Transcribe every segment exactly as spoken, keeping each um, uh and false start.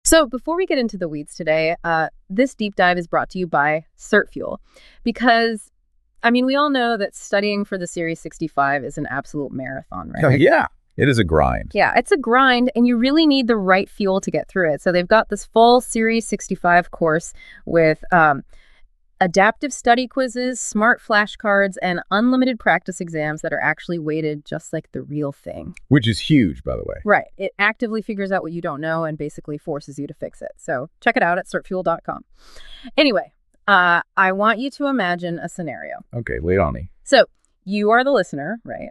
So before we get into the weeds today, uh, this deep dive is brought to you by CertFuel because, I mean, we all know that studying for the Series sixty-five is an absolute marathon, right? Oh, yeah, it is a grind. Yeah, it's a grind, and you really need the right fuel to get through it. So they've got this full Series sixty-five course with um, adaptive study quizzes, smart flashcards, and unlimited practice exams that are actually weighted just like the real thing. Which is huge, by the way. Right. It actively figures out what you don't know and basically forces you to fix it. So check it out at cert fuel dot com. Anyway, uh, I want you to imagine a scenario. Okay, lay it on me. So you are the listener, right?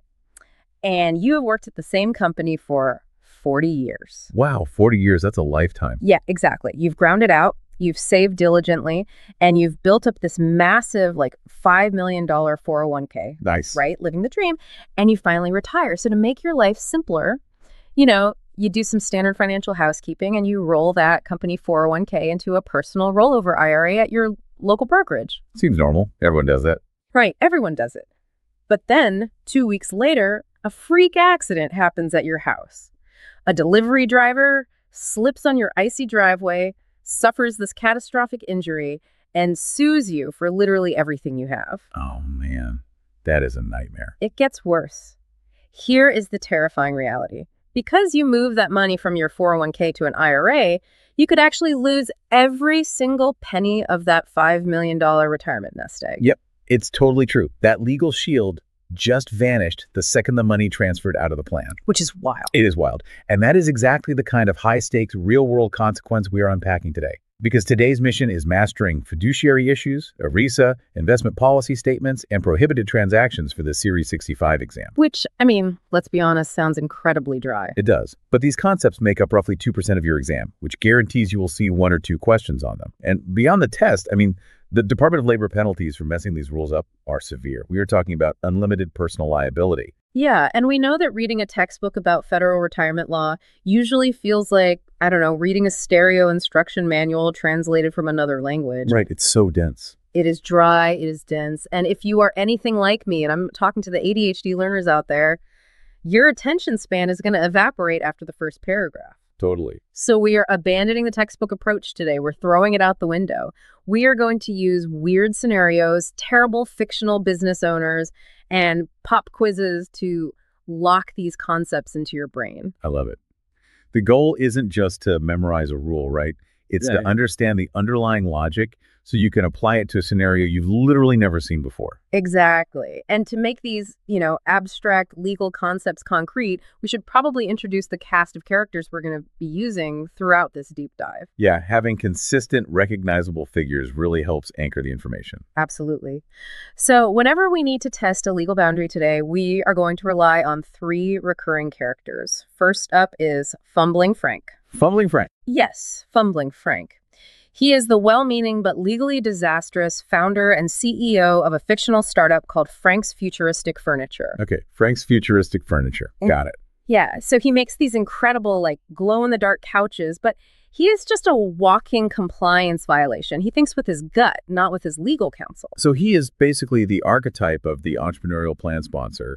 And you have worked at the same company for forty years. Wow, forty years, that's a lifetime. Yeah, exactly. You've ground it out. You've saved diligently, and you've built up this massive, like, five million dollars four oh one k. Nice. Right? Living the dream. And you finally retire. So to make your life simpler, you know, you do some standard financial housekeeping, and you roll that company four oh one k into a personal rollover I R A at your local brokerage. Seems normal. Everyone does that. Right. Everyone does it. But then, two weeks later, a freak accident happens at your house. A delivery driver slips on your icy driveway, suffers this catastrophic injury, and sues you for literally everything you have. Oh, man. That is a nightmare. It gets worse. Here is the terrifying reality. Because you move that money from your four oh one k to an I R A, you could actually lose every single penny of that five million dollars retirement nest egg. Yep, it's totally true. That legal shield just vanished the second the money transferred out of the plan. Which is wild. It is wild. And that is exactly the kind of high-stakes, real-world consequence we are unpacking today. Because today's mission is mastering fiduciary issues, ERISA, investment policy statements, and prohibited transactions for the Series sixty-five exam. Which, I mean, let's be honest, sounds incredibly dry. It does. But these concepts make up roughly two percent of your exam, which guarantees you will see one or two questions on them. And beyond the test, I mean, the Department of Labor penalties for messing these rules up are severe. We are talking about unlimited personal liability. Yeah, and we know that reading a textbook about federal retirement law usually feels like, I don't know, reading a stereo instruction manual translated from another language. Right, it's so dense. It is dry, it is dense, and if you are anything like me, and I'm talking to the A D H D learners out there, your attention span is going to evaporate after the first paragraph. Totally. So we are abandoning the textbook approach today. We're throwing it out the window. We are going to use weird scenarios, terrible fictional business owners, and pop quizzes to lock these concepts into your brain. I love it. The goal isn't just to memorize a rule, right? It's Yeah. to understand the underlying logic so you can apply it to a scenario you've literally never seen before. Exactly. And to make these, you know, abstract legal concepts concrete, we should probably introduce the cast of characters we're going to be using throughout this deep dive. Yeah, having consistent, recognizable figures really helps anchor the information. Absolutely. So whenever we need to test a legal boundary today, we are going to rely on three recurring characters. First up is Fumbling Frank. Fumbling Frank. Yes, Fumbling Frank. He is the well-meaning but legally disastrous founder and C E O of a fictional startup called Frank's Futuristic Furniture. Okay, Frank's Futuristic Furniture. Got it. Yeah, so he makes these incredible, like, glow-in-the-dark couches, but he is just a walking compliance violation. He thinks with his gut, not with his legal counsel. So he is basically the archetype of the entrepreneurial plan sponsor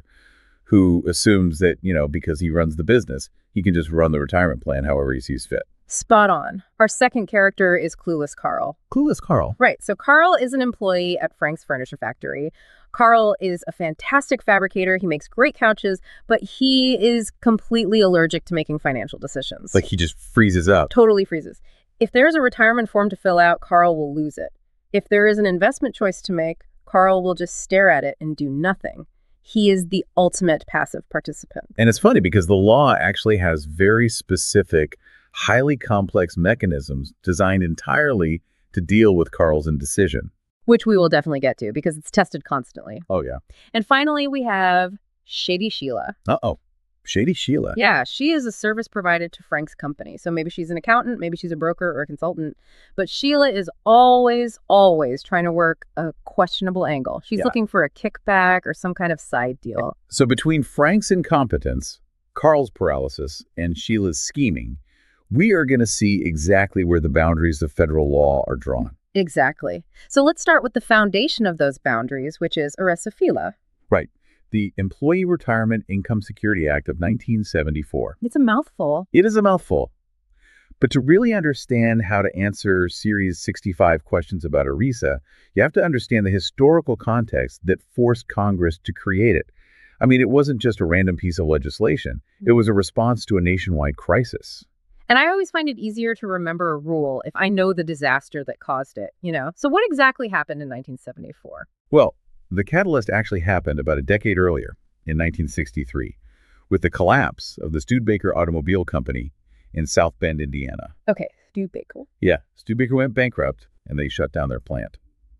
who assumes that, you know, because he runs the business, he can just run the retirement plan however he sees fit. Spot on. Our second character is Clueless Carl. Clueless Carl. Right, so Carl is an employee at Frank's Furniture Factory. Carl is a fantastic fabricator. He makes great couches, but he is completely allergic to making financial decisions. Like he just freezes up. Totally freezes. If there's a retirement form to fill out, Carl will lose it. If there is an investment choice to make, Carl will just stare at it and do nothing. He is the ultimate passive participant. And it's funny because the law actually has very specific, highly complex mechanisms designed entirely to deal with Carl's indecision. Which we will definitely get to because it's tested constantly. Oh, yeah. And finally, we have Shady Sheila. Uh-oh. Shady Sheila. Yeah, she is a service provided to Frank's company. So maybe she's an accountant, maybe she's a broker or a consultant. But Sheila is always, always trying to work a questionable angle. She's Yeah. looking for a kickback or some kind of side deal. So between Frank's incompetence, Carl's paralysis, and Sheila's scheming, we are going to see exactly where the boundaries of federal law are drawn. Exactly. So let's start with the foundation of those boundaries, which is ERISA FILA. Right. The Employee Retirement Income Security Act of nineteen seventy-four. It's a mouthful. It is a mouthful. But to really understand how to answer Series sixty-five questions about ERISA, you have to understand the historical context that forced Congress to create it. I mean, it wasn't just a random piece of legislation. It was a response to a nationwide crisis. And I always find it easier to remember a rule if I know the disaster that caused it, you know? So what exactly happened in nineteen seventy-four? Well, the catalyst actually happened about a decade earlier, in nineteen sixty-three, with the collapse of the Studebaker Automobile Company in South Bend, Indiana. Okay, Studebaker. Yeah, Studebaker went bankrupt, and they shut down their plant.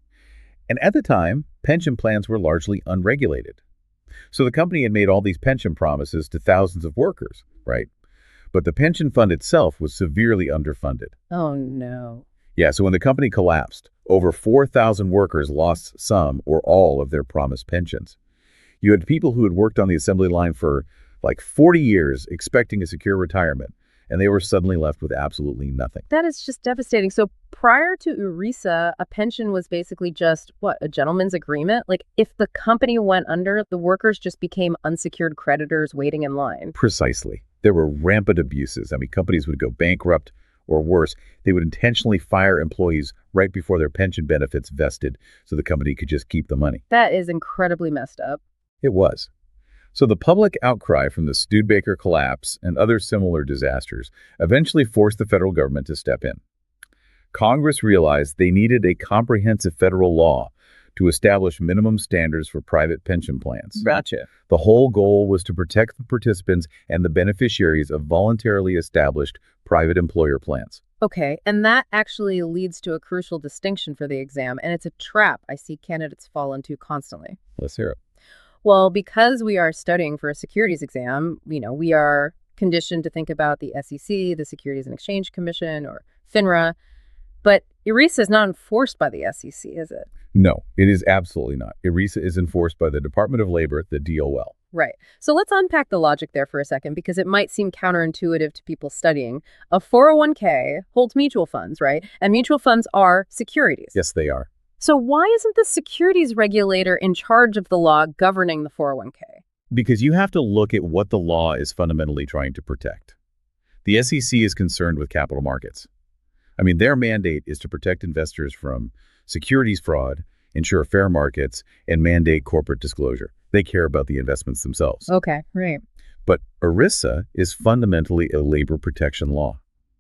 And at the time, pension plans were largely unregulated. So the company had made all these pension promises to thousands of workers, right? But the pension fund itself was severely underfunded. Oh, no. Yeah, so when the company collapsed, over four thousand workers lost some or all of their promised pensions. You had people who had worked on the assembly line for like forty years expecting a secure retirement, and they were suddenly left with absolutely nothing. That is just devastating. So prior to ERISA, a pension was basically just, what, a gentleman's agreement? Like, if the company went under, the workers just became unsecured creditors waiting in line. Precisely. There were rampant abuses. I mean, companies would go bankrupt, or worse, they would intentionally fire employees right before their pension benefits vested so the company could just keep the money. That is incredibly messed up. It was. So the public outcry from the Studebaker collapse and other similar disasters eventually forced the federal government to step in. Congress realized they needed a comprehensive federal law to establish minimum standards for private pension plans. Gotcha. The whole goal was to protect the participants and the beneficiaries of voluntarily established private employer plans. Okay, and that actually leads to a crucial distinction for the exam, and it's a trap I see candidates fall into constantly. Let's hear it. Well, because we are studying for a securities exam, you know, we are conditioned to think about the S E C, the Securities and Exchange Commission, or FINRA. But ERISA is not enforced by the S E C, is it? No, it is absolutely not. ERISA is enforced by the Department of Labor, the D O L. Right. So let's unpack the logic there for a second, because it might seem counterintuitive to people studying. A four oh one k holds mutual funds, right? And mutual funds are securities. Yes, they are. So why isn't the securities regulator in charge of the law governing the four oh one k? Because you have to look at what the law is fundamentally trying to protect. The S E C is concerned with capital markets. I mean, their mandate is to protect investors from securities fraud, ensure fair markets, and mandate corporate disclosure. They care about the investments themselves. Okay, right. But ERISA is fundamentally a labor protection law.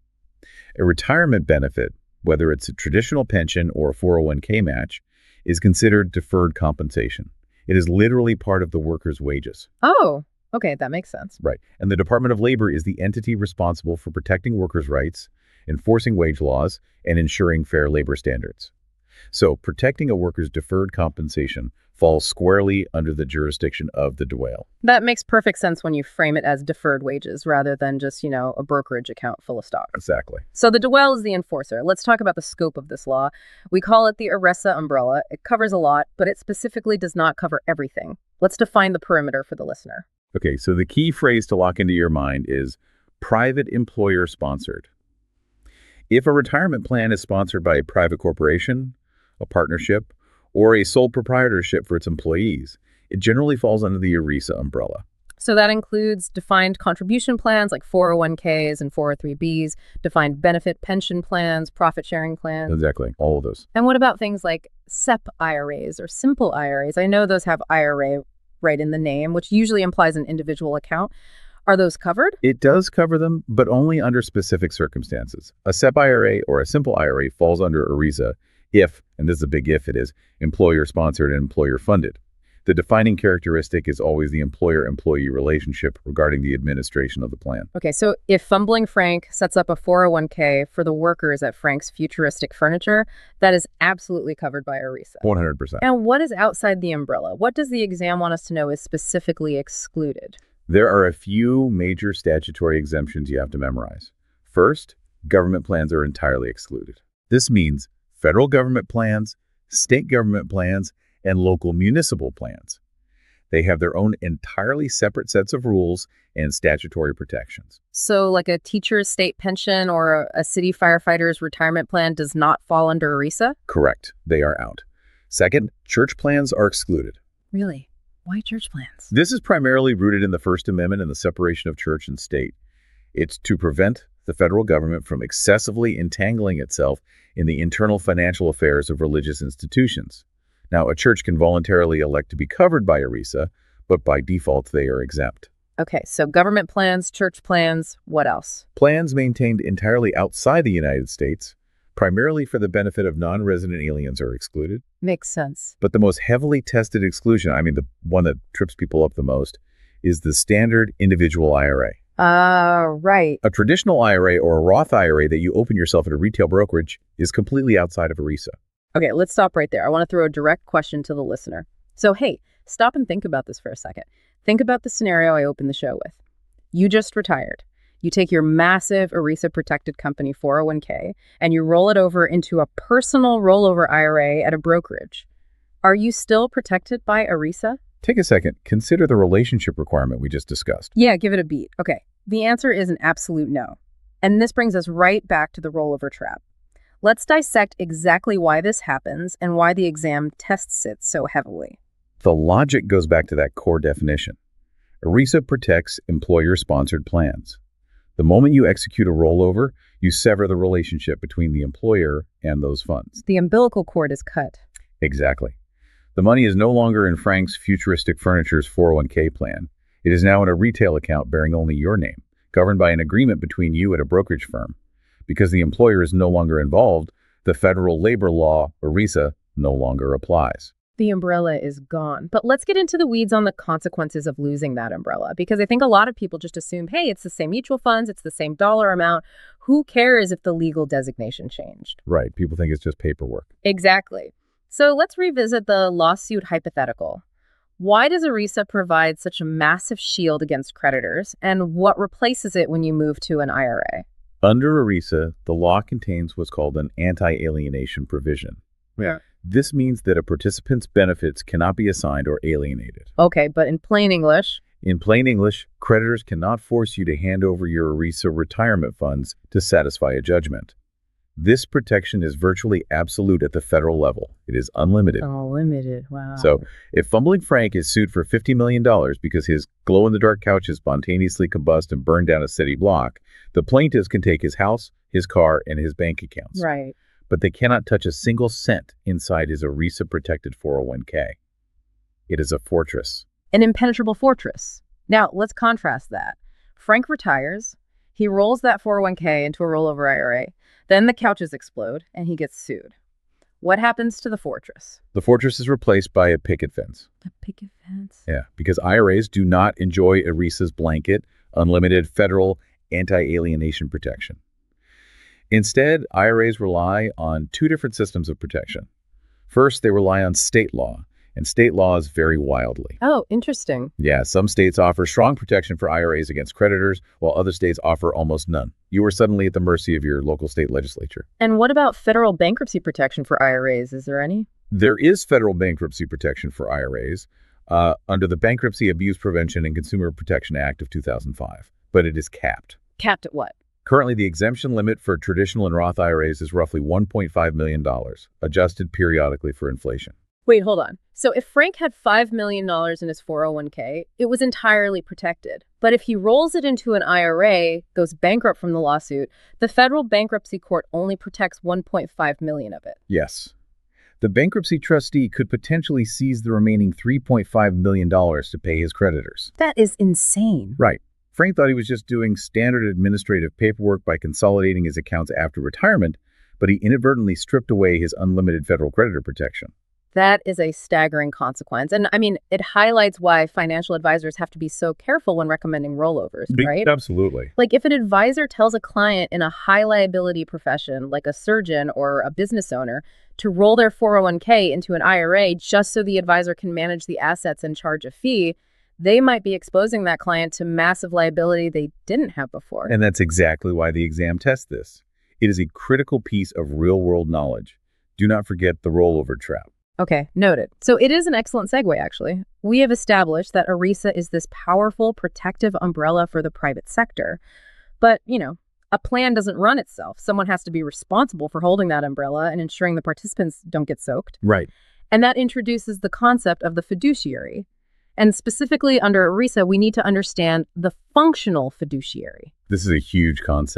A retirement benefit, whether it's a traditional pension or a four oh one k match, is considered deferred compensation. It is literally part of the worker's wages. Oh, okay, that makes sense. Right. And the Department of Labor is the entity responsible for protecting workers' rights, enforcing wage laws, and ensuring fair labor standards. So protecting a worker's deferred compensation falls squarely under the jurisdiction of the D O L. That makes perfect sense when you frame it as deferred wages rather than just, you know, a brokerage account full of stock. Exactly. So the D O L is the enforcer. Let's talk about the scope of this law. We call it the ERISA umbrella. It covers a lot, but it specifically does not cover everything. Let's define the perimeter for the listener. Okay, so the key phrase to lock into your mind is private employer sponsored. If a retirement plan is sponsored by a private corporation, a partnership, or a sole proprietorship for its employees, it generally falls under the ERISA umbrella. So that includes defined contribution plans like four oh one k's and four oh three b's, defined benefit pension plans, profit-sharing plans. Exactly, all of those. And what about things like S E P I R As or simple I R As? I know those have I R A right in the name, which usually implies an individual account. Are those covered? It does cover them, but only under specific circumstances. A S E P I R A or a simple I R A falls under ERISA if, and this is a big if it is, employer-sponsored and employer-funded. The defining characteristic is always the employer-employee relationship regarding the administration of the plan. Okay, so if Fumbling Frank sets up a four oh one k for the workers at Frank's Futuristic Furniture, that is absolutely covered by ERISA. one hundred percent. And what is outside the umbrella? What does the exam want us to know is specifically excluded? There are a few major statutory exemptions you have to memorize. First, government plans are entirely excluded. This means federal government plans, state government plans, and local municipal plans. They have their own entirely separate sets of rules and statutory protections. So like a teacher's state pension or a city firefighter's retirement plan does not fall under ERISA? Correct. They are out. Second, church plans are excluded. Really? Why church plans? This is primarily rooted in the First Amendment and the separation of church and state. It's to prevent the federal government from excessively entangling itself in the internal financial affairs of religious institutions. Now, a church can voluntarily elect to be covered by ERISA, but by default, they are exempt. Okay, so government plans, church plans, what else? Plans maintained entirely outside the United States, primarily for the benefit of non-resident aliens, are excluded. Makes sense. But the most heavily tested exclusion, I mean, the one that trips people up the most, is the standard individual I R A. Ah, uh, right. A traditional I R A or a Roth I R A that you open yourself at a retail brokerage is completely outside of ERISA. Okay, let's stop right there. I want to throw a direct question to the listener. So, hey, stop and think about this for a second. Think about the scenario I opened the show with. You just retired. You take your massive ERISA-protected company four oh one k and you roll it over into a personal rollover I R A at a brokerage. Are you still protected by ERISA? Take a second. Consider the relationship requirement we just discussed. Yeah, give it a beat. Okay, the answer is an absolute no. And this brings us right back to the rollover trap. Let's dissect exactly why this happens and why the exam tests it so heavily. The logic goes back to that core definition. ERISA protects employer-sponsored plans. The moment you execute a rollover, you sever the relationship between the employer and those funds. The umbilical cord is cut. Exactly. The money is no longer in Frank's Futuristic Furniture's four oh one k plan. It is now in a retail account bearing only your name, governed by an agreement between you and a brokerage firm. Because the employer is no longer involved, the federal labor law, ERISA, no longer applies. The umbrella is gone. But let's get into the weeds on the consequences of losing that umbrella, because I think a lot of people just assume, hey, it's the same mutual funds, it's the same dollar amount. Who cares if the legal designation changed? Right. People think it's just paperwork. Exactly. So let's revisit the lawsuit hypothetical. Why does ERISA provide such a massive shield against creditors, and what replaces it when you move to an I R A? Under ERISA, the law contains what's called an anti-alienation provision. Yeah. This means that a participant's benefits cannot be assigned or alienated. Okay, but in plain English? In plain English, creditors cannot force you to hand over your ERISA retirement funds to satisfy a judgment. This protection is virtually absolute at the federal level. It is unlimited. Unlimited, wow. So, if Fumbling Frank is sued for fifty million dollars because his glow-in-the-dark couches spontaneously combust and burn down a city block, the plaintiffs can take his house, his car, and his bank accounts. Right. But they cannot touch a single cent inside his ERISA-protected four oh one k. It is a fortress. An impenetrable fortress. Now, let's contrast that. Frank retires. He rolls that four oh one k into a rollover I R A. Then the couches explode, and he gets sued. What happens to the fortress? The fortress is replaced by a picket fence. A picket fence? Yeah, because I R As do not enjoy ERISA's blanket, unlimited federal anti-alienation protection. Instead, I R As rely on two different systems of protection. First, they rely on state law, and state laws vary wildly. Oh, interesting. Yeah, some states offer strong protection for I R As against creditors, while other states offer almost none. You are suddenly at the mercy of your local state legislature. And what about federal bankruptcy protection for I R As? Is there any? There is federal bankruptcy protection for I R As uh, under the Bankruptcy Abuse Prevention and Consumer Protection Act of two thousand five, but it is capped. Capped at what? Currently, the exemption limit for traditional and Roth I R As is roughly one point five million dollars, adjusted periodically for inflation. Wait, hold on. So if Frank had five million dollars in his four oh one k, it was entirely protected. But if he rolls it into an I R A, goes bankrupt from the lawsuit, the federal bankruptcy court only protects one point five million dollars of it. Yes. The bankruptcy trustee could potentially seize the remaining three point five million dollars to pay his creditors. That is insane. Right. Frank thought he was just doing standard administrative paperwork by consolidating his accounts after retirement, but he inadvertently stripped away his unlimited federal creditor protection. That is a staggering consequence. And I mean, it highlights why financial advisors have to be so careful when recommending rollovers, right? Absolutely. Like if an advisor tells a client in a high liability profession, like a surgeon or a business owner, to roll their four oh one k into an I R A just so the advisor can manage the assets and charge a fee, they might be exposing that client to massive liability they didn't have before. And that's exactly why the exam tests this. It is a critical piece of real-world knowledge. Do not forget the rollover trap. Okay, noted. So it is an excellent segue, actually. We have established that ERISA is this powerful protective umbrella for the private sector. But, you know, a plan doesn't run itself. Someone has to be responsible for holding that umbrella and ensuring the participants don't get soaked. Right. And that introduces the concept of the fiduciary. And specifically under ERISA, we need to understand the functional fiduciary. This is a huge concept.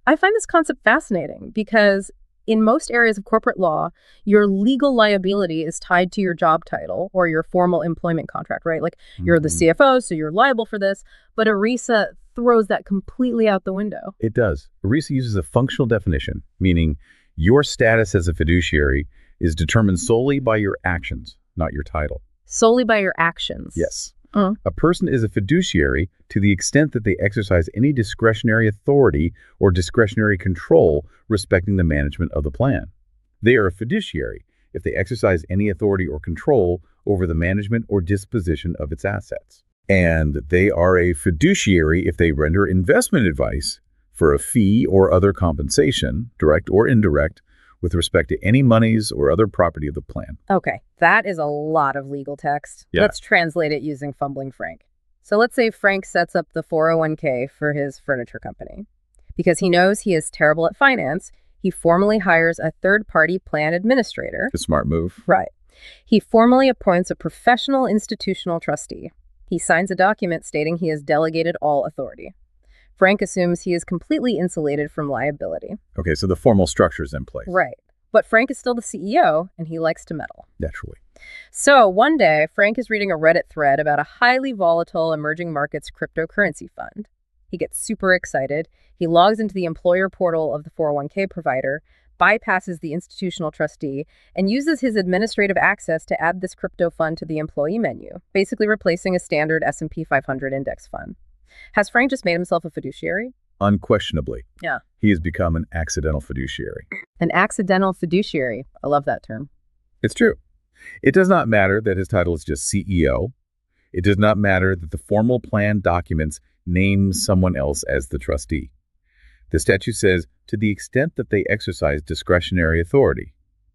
I find this concept fascinating because in most areas of corporate law, your legal liability is tied to your job title or your formal employment contract, right? Like you're the Mhm. C F O, so you're liable for this. But ERISA throws that completely out the window. It does. ERISA uses a functional definition, meaning your status as a fiduciary is determined solely by your actions, not your title. Solely by your actions. Yes. Mm. A person is a fiduciary to the extent that they exercise any discretionary authority or discretionary control respecting the management of the plan. They are a fiduciary if they exercise any authority or control over the management or disposition of its assets. And they are a fiduciary if they render investment advice for a fee or other compensation, direct or indirect, with respect to any monies or other property of the plan. Okay, that is a lot of legal text. Yeah. Let's translate it using Fumbling Frank. So let's say Frank sets up the four oh one k for his furniture company. Because he knows he is terrible at finance, he formally hires a third-party plan administrator. A smart move. Right. He formally appoints a professional institutional trustee. He signs a document stating he has delegated all authority. Frank assumes he is completely insulated from liability. Okay, so the formal structure is in place. Right. But Frank is still the C E O, and he likes to meddle. Naturally. So one day, Frank is reading a Reddit thread about a highly volatile emerging markets cryptocurrency fund. He gets super excited. He logs into the employer portal of the four oh one k provider, bypasses the institutional trustee, and uses his administrative access to add this crypto fund to the employee menu, basically replacing a standard S and P five hundred index fund. Has Frank just made himself a fiduciary? Unquestionably. Yeah. He has become an accidental fiduciary. An accidental fiduciary. I love that term. It's true. It does not matter that his title is just C E O. It does not matter that the formal plan documents name someone else as the trustee. The statute says, to the extent that they exercise discretionary authority.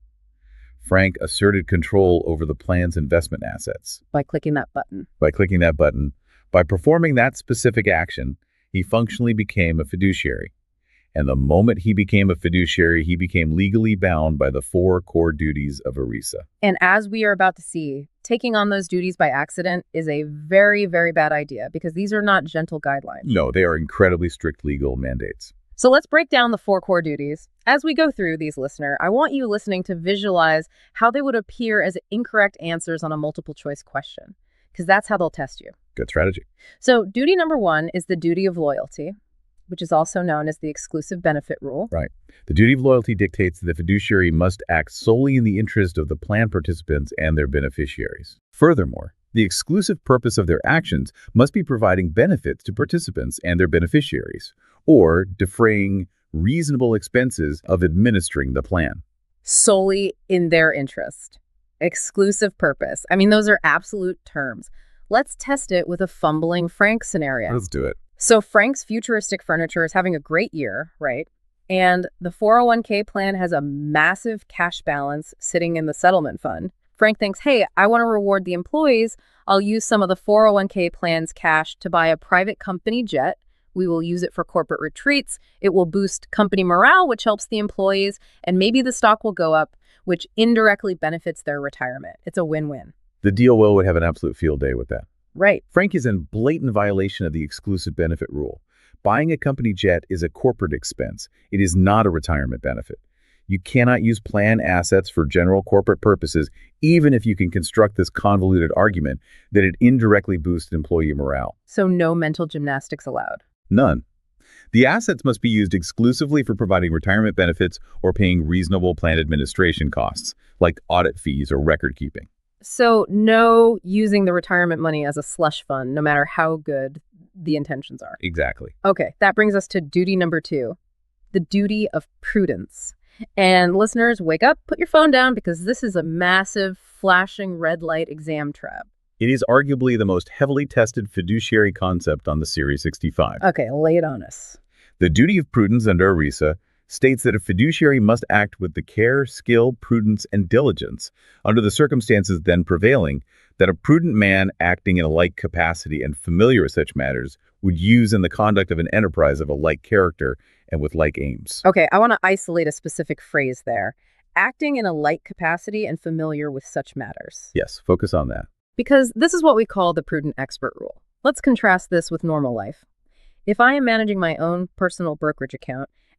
Frank asserted control over the plan's investment assets. By clicking that button. By clicking that button, by performing that specific action, he functionally became a fiduciary. And the moment he became a fiduciary, he became legally bound by the four core duties of ERISA. And as we are about to see, taking on those duties by accident is a very, very bad idea because these are not gentle guidelines. No, they are incredibly strict legal mandates. So let's break down the four core duties. As we go through these, listener, I want you listening to visualize how they would appear as incorrect answers on a multiple choice question, because that's how they'll test you. Good strategy. So duty number one is the duty of loyalty, which is also known as the exclusive benefit rule. Right. The duty of loyalty dictates that the fiduciary must act solely in the interest of the plan participants and their beneficiaries. Furthermore, the exclusive purpose of their actions must be providing benefits to participants and their beneficiaries, or defraying reasonable expenses of administering the plan. Solely in their interest. Exclusive purpose. I mean, those are absolute terms. Let's test it with a fumbling Frank scenario. Let's do it. So Frank's futuristic furniture is having a great year, right? And the four oh one k plan has a massive cash balance sitting in the settlement fund. Frank thinks, hey, I want to reward the employees. I'll use some of the four oh one k plan's cash to buy a private company jet. We will use it for corporate retreats. It will boost company morale, which helps the employees. And maybe the stock will go up, which indirectly benefits their retirement. It's a win-win. The deal will would have an absolute field day with that. Right. Frank is in blatant violation of the exclusive benefit rule. Buying a company jet is a corporate expense. It is not a retirement benefit. You cannot use plan assets for general corporate purposes, even if you can construct this convoluted argument that it indirectly boosts employee morale. So no mental gymnastics allowed. None. The assets must be used exclusively for providing retirement benefits or paying reasonable plan administration costs, like audit fees or record keeping. So no using the retirement money as a slush fund, no matter how good the intentions are. Exactly. Okay, that brings us to duty number two, the duty of prudence. And listeners, wake up, put your phone down, because this is a massive, flashing red light exam trap. It is arguably the most heavily tested fiduciary concept on the Series sixty-five. Okay, lay it on us. The duty of prudence under ERISA states that a fiduciary must act with the care, skill, prudence, and diligence under the circumstances then prevailing that a prudent man acting in a like capacity and familiar with such matters would use in the conduct of an enterprise of a like character and with like aims. Okay, I want to isolate a specific phrase there. Acting in a like capacity and familiar with such matters. Yes, focus on that. Because this is what we call the prudent expert rule. Let's contrast this with normal life. If I am managing my own personal brokerage account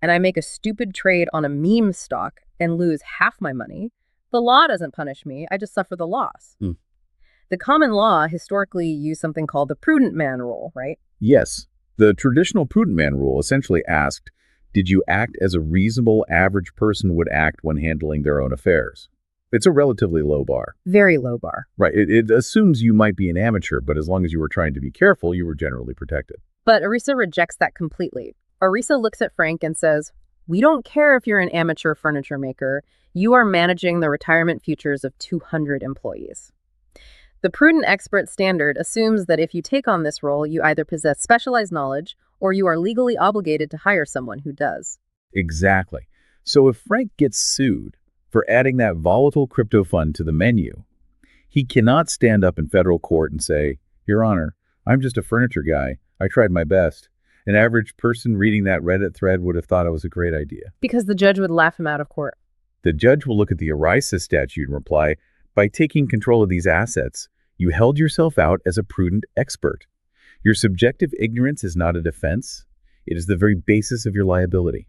and I make a stupid trade on a meme stock and lose half my money, the law doesn't punish me. I just suffer the loss. Mm. The common law historically used something called the prudent man rule, right? Yes. The traditional prudent man rule essentially asked, did you act as a reasonable average person would act when handling their own affairs? It's a relatively low bar. Very low bar. Right. It, it assumes you might be an amateur, but as long as you were trying to be careful, you were generally protected. But ERISA rejects that completely. ERISA looks at Frank and says, we don't care if you're an amateur furniture maker. You are managing the retirement futures of two hundred employees. The prudent expert standard assumes that if you take on this role, you either possess specialized knowledge or you are legally obligated to hire someone who does. Exactly. So if Frank gets sued for adding that volatile crypto fund to the menu, he cannot stand up in federal court and say, Your Honor, I'm just a furniture guy. I tried my best. An average person reading that Reddit thread would have thought it was a great idea. Because the judge would laugh him out of court. The judge will look at the ERISA statute and reply, by taking control of these assets, you held yourself out as a prudent expert. Your subjective ignorance is not a defense. It is the very basis of your liability.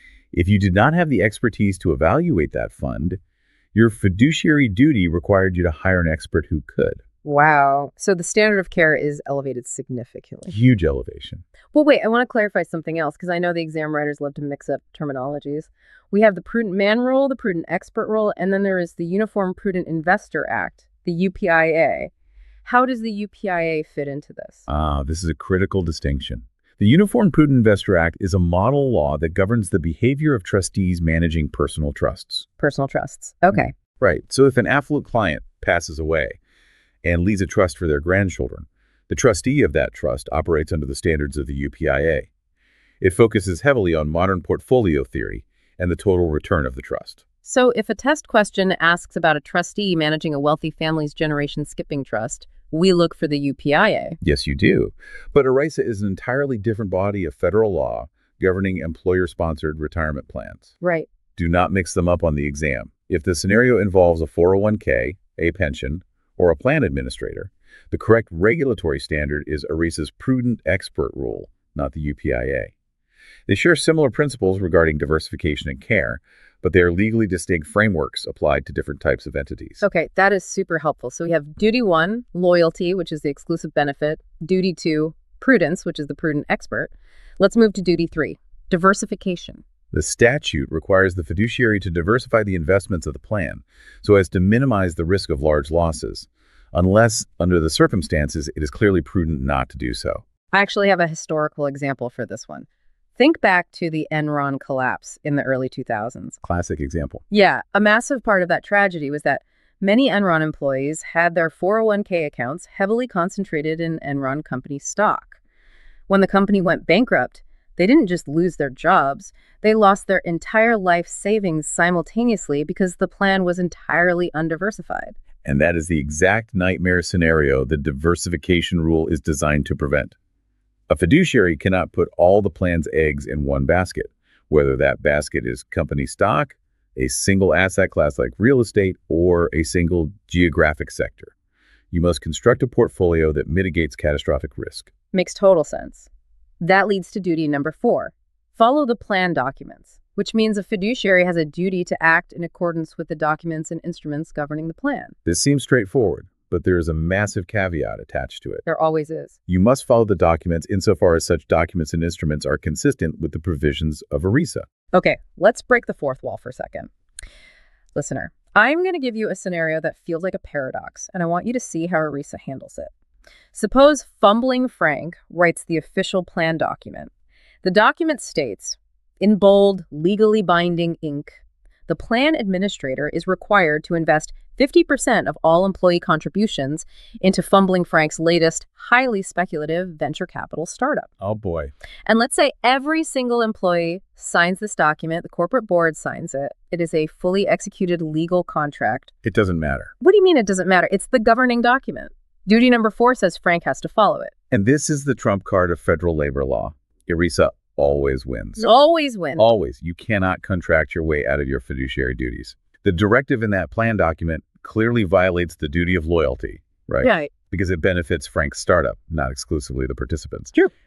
If you did not have the expertise to evaluate that fund, your fiduciary duty required you to hire an expert who could. Wow. So the standard of care is elevated significantly. Huge elevation. Well, wait, I want to clarify something else because I know the exam writers love to mix up terminologies. We have the prudent man rule, the prudent expert rule, and then there is the Uniform Prudent Investor Act, the U P I A. How does the U P I A fit into this? Ah, this is a critical distinction. The Uniform Prudent Investor Act is a model law that governs the behavior of trustees managing personal trusts. Personal trusts. Okay. Right. So if an affluent client passes away and leaves a trust for their grandchildren, the trustee of that trust operates under the standards of the U P I A. It focuses heavily on modern portfolio theory and the total return of the trust. So if a test question asks about a trustee managing a wealthy family's generation skipping trust, we look for the U P I A. Yes, you do. But ERISA is an entirely different body of federal law governing employer-sponsored retirement plans. Right. Do not mix them up on the exam. If the scenario involves a four oh one k, a pension, or a plan administrator, the correct regulatory standard is ERISA's prudent expert rule, not the U P I A. They share similar principles regarding diversification and care, but they are legally distinct frameworks applied to different types of entities. Okay, that is super helpful. So we have duty one, loyalty, which is the exclusive benefit. Duty two, prudence, which is the prudent expert. Let's move to duty three, diversification. The statute requires the fiduciary to diversify the investments of the plan so as to minimize the risk of large losses, unless, under the circumstances, it is clearly prudent not to do so. I actually have a historical example for this one. Think back to the Enron collapse in the early two thousands. Classic example. Yeah, a massive part of that tragedy was that many Enron employees had their four oh one k accounts heavily concentrated in Enron company stock. When the company went bankrupt, they didn't just lose their jobs, they lost their entire life savings simultaneously because the plan was entirely undiversified. And that is the exact nightmare scenario the diversification rule is designed to prevent. A fiduciary cannot put all the plan's eggs in one basket, whether that basket is company stock, a single asset class like real estate, or a single geographic sector. You must construct a portfolio that mitigates catastrophic risk. Makes total sense. That leads to duty number four. Follow the plan documents, which means a fiduciary has a duty to act in accordance with the documents and instruments governing the plan. This seems straightforward, but there is a massive caveat attached to it. There always is. You must follow the documents insofar as such documents and instruments are consistent with the provisions of ERISA. Okay, let's break the fourth wall for a second. Listener, I'm going to give you a scenario that feels like a paradox, and I want you to see how ERISA handles it. Suppose Fumbling Frank writes the official plan document. The document states, in bold, legally binding ink, the plan administrator is required to invest fifty percent of all employee contributions into Fumbling Frank's latest, highly speculative venture capital startup. Oh, boy. And let's say every single employee signs this document, the corporate board signs it. It is a fully executed legal contract. It doesn't matter. What do you mean it doesn't matter? It's the governing document. Duty number four says Frank has to follow it. And this is the trump card of federal labor law. ERISA always wins. Always win. Always. You cannot contract your way out of your fiduciary duties. The directive in that plan document clearly violates the duty of loyalty, right? Right. Because it benefits Frank's startup, not exclusively the participants. True.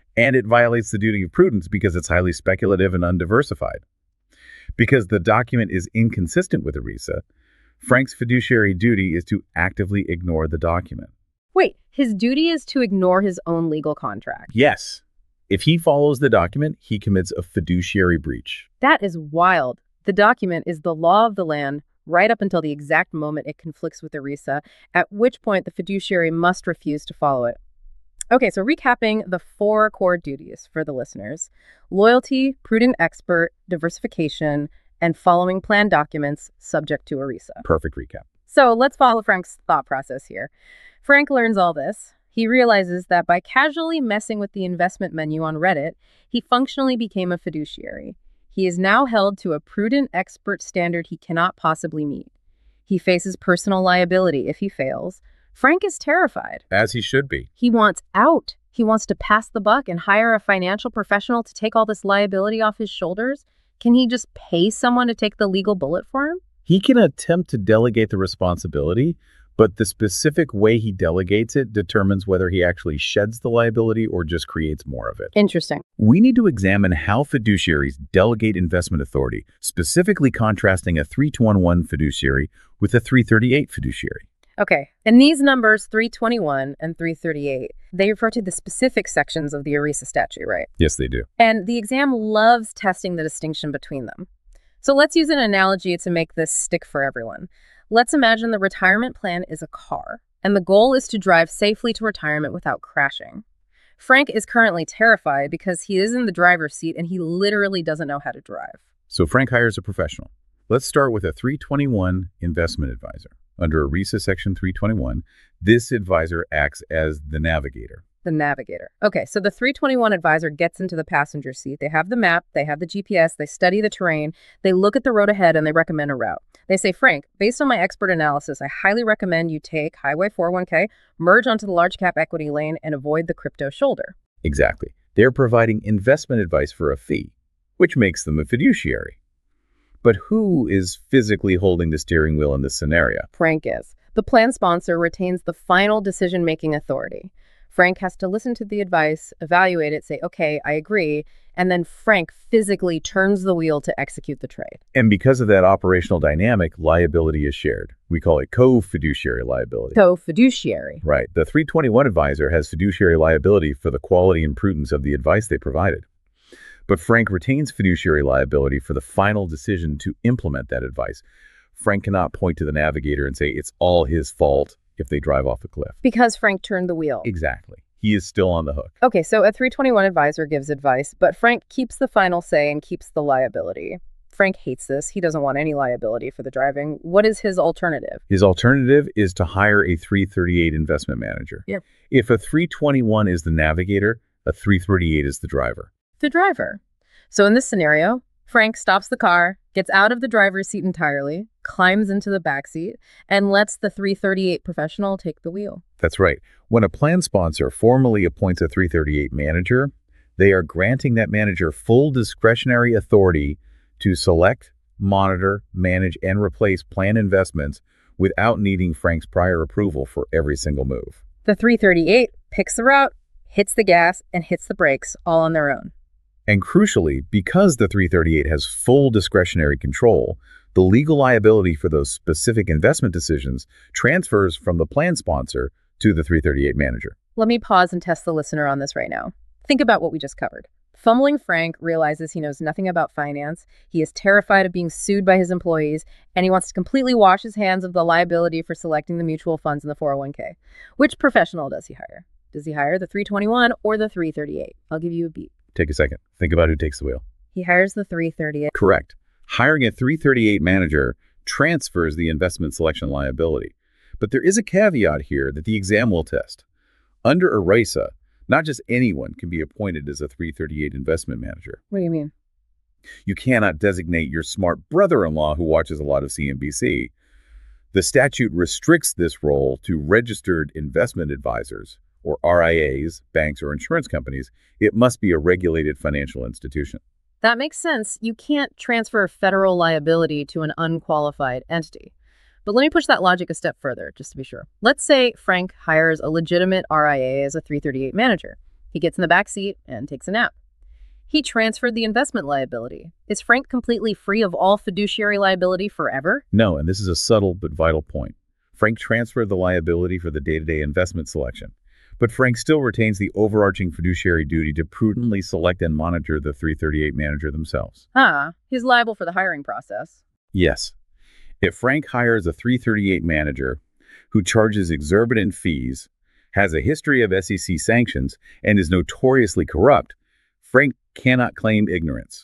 And it violates the duty of prudence because it's highly speculative and undiversified. Because the document is inconsistent with ERISA, Frank's fiduciary duty is to actively ignore the document. Wait, his duty is to ignore his own legal contract. Yes. If he follows the document, he commits a fiduciary breach. That is wild. The document is the law of the land right up until the exact moment it conflicts with ERISA, at which point the fiduciary must refuse to follow it. Okay, so recapping the four core duties for the listeners: loyalty, prudent expert, diversification, and following plan documents subject to ERISA. Perfect recap. So let's follow Frank's thought process here. Frank learns all this. He realizes that by casually messing with the investment menu on Reddit, he functionally became a fiduciary. He is now held to a prudent expert standard he cannot possibly meet. He faces personal liability if he fails. Frank is terrified. As he should be. He wants out. He wants to pass the buck and hire a financial professional to take all this liability off his shoulders. Can he just pay someone to take the legal bullet for him? He can attempt to delegate the responsibility, but the specific way he delegates it determines whether he actually sheds the liability or just creates more of it. Interesting. We need to examine how fiduciaries delegate investment authority, specifically contrasting a three twenty-one fiduciary with a three thirty-eight fiduciary. Okay, and these numbers, three twenty-one and three thirty-eight, they refer to the specific sections of the ERISA statute, right? Yes, they do. And the exam loves testing the distinction between them. So let's use an analogy to make this stick for everyone. Let's imagine the retirement plan is a car, and the goal is to drive safely to retirement without crashing. Frank is currently terrified because he is in the driver's seat and he literally doesn't know how to drive. So Frank hires a professional. Let's start with a three twenty-one investment advisor. Under ERISA Section three twenty-one, this advisor acts as the navigator. The navigator. Okay, so the three twenty-one advisor gets into the passenger seat. They have the map, they have the G P S, they study the terrain, they look at the road ahead, and they recommend a route. They say, Frank, based on my expert analysis, I highly recommend you take Highway four oh one K, merge onto the large cap equity lane, and avoid the crypto shoulder. Exactly. They're providing investment advice for a fee, which makes them a fiduciary. But who is physically holding the steering wheel in this scenario? Frank is. The plan sponsor retains the final decision-making authority. Frank has to listen to the advice, evaluate it, say, okay, I agree, and then Frank physically turns the wheel to execute the trade. And because of that operational dynamic, liability is shared. We call it co-fiduciary liability. Co-fiduciary. Right. The three twenty-one advisor has fiduciary liability for the quality and prudence of the advice they provided. But Frank retains fiduciary liability for the final decision to implement that advice. Frank cannot point to the navigator and say it's all his fault if they drive off a cliff. Because Frank turned the wheel. Exactly. He is still on the hook. Okay, so a three twenty-one advisor gives advice, but Frank keeps the final say and keeps the liability. Frank hates this. He doesn't want any liability for the driving. What is his alternative? His alternative is to hire a three thirty-eight investment manager. Yeah. If a three twenty-one is the navigator, a three thirty-eight is the driver. The driver. So in this scenario, Frank stops the car, gets out of the driver's seat entirely, climbs into the back seat, and lets the three thirty-eight professional take the wheel. That's right. When a plan sponsor formally appoints a three thirty-eight manager, they are granting that manager full discretionary authority to select, monitor, manage, and replace plan investments without needing Frank's prior approval for every single move. The three thirty-eight picks the route, hits the gas, and hits the brakes all on their own. And crucially, because the three thirty-eight has full discretionary control, the legal liability for those specific investment decisions transfers from the plan sponsor to the three thirty-eight manager. Let me pause and test the listener on this right now. Think about what we just covered. Fumbling Frank realizes he knows nothing about finance, he is terrified of being sued by his employees, and he wants to completely wash his hands of the liability for selecting the mutual funds in the four oh one K. Which professional does he hire? Does he hire the three twenty-one or the three thirty-eight? I'll give you a beat. Take a second. Think about who takes the wheel. He hires the three thirty-eight. Correct. Hiring a three thirty-eight manager transfers the investment selection liability. But there is a caveat here that the exam will test. Under ERISA, not just anyone can be appointed as a three thirty-eight investment manager. What do you mean? You cannot designate your smart brother-in-law who watches a lot of C N B C. The statute restricts this role to registered investment advisors, or R I As, banks, or insurance companies. It must be a regulated financial institution. That makes sense. You can't transfer federal liability to an unqualified entity. But let me push that logic a step further, just to be sure. Let's say Frank hires a legitimate R I A as a three thirty-eight manager. He gets in the back seat and takes a nap. He transferred the investment liability. Is Frank completely free of all fiduciary liability forever? No, and this is a subtle but vital point. Frank transferred the liability for the day-to-day investment selection, but Frank still retains the overarching fiduciary duty to prudently select and monitor the three thirty-eight manager themselves. Ah, he's liable for the hiring process. Yes. If Frank hires a three thirty-eight manager who charges exorbitant fees, has a history of S E C sanctions, and is notoriously corrupt, Frank cannot claim ignorance.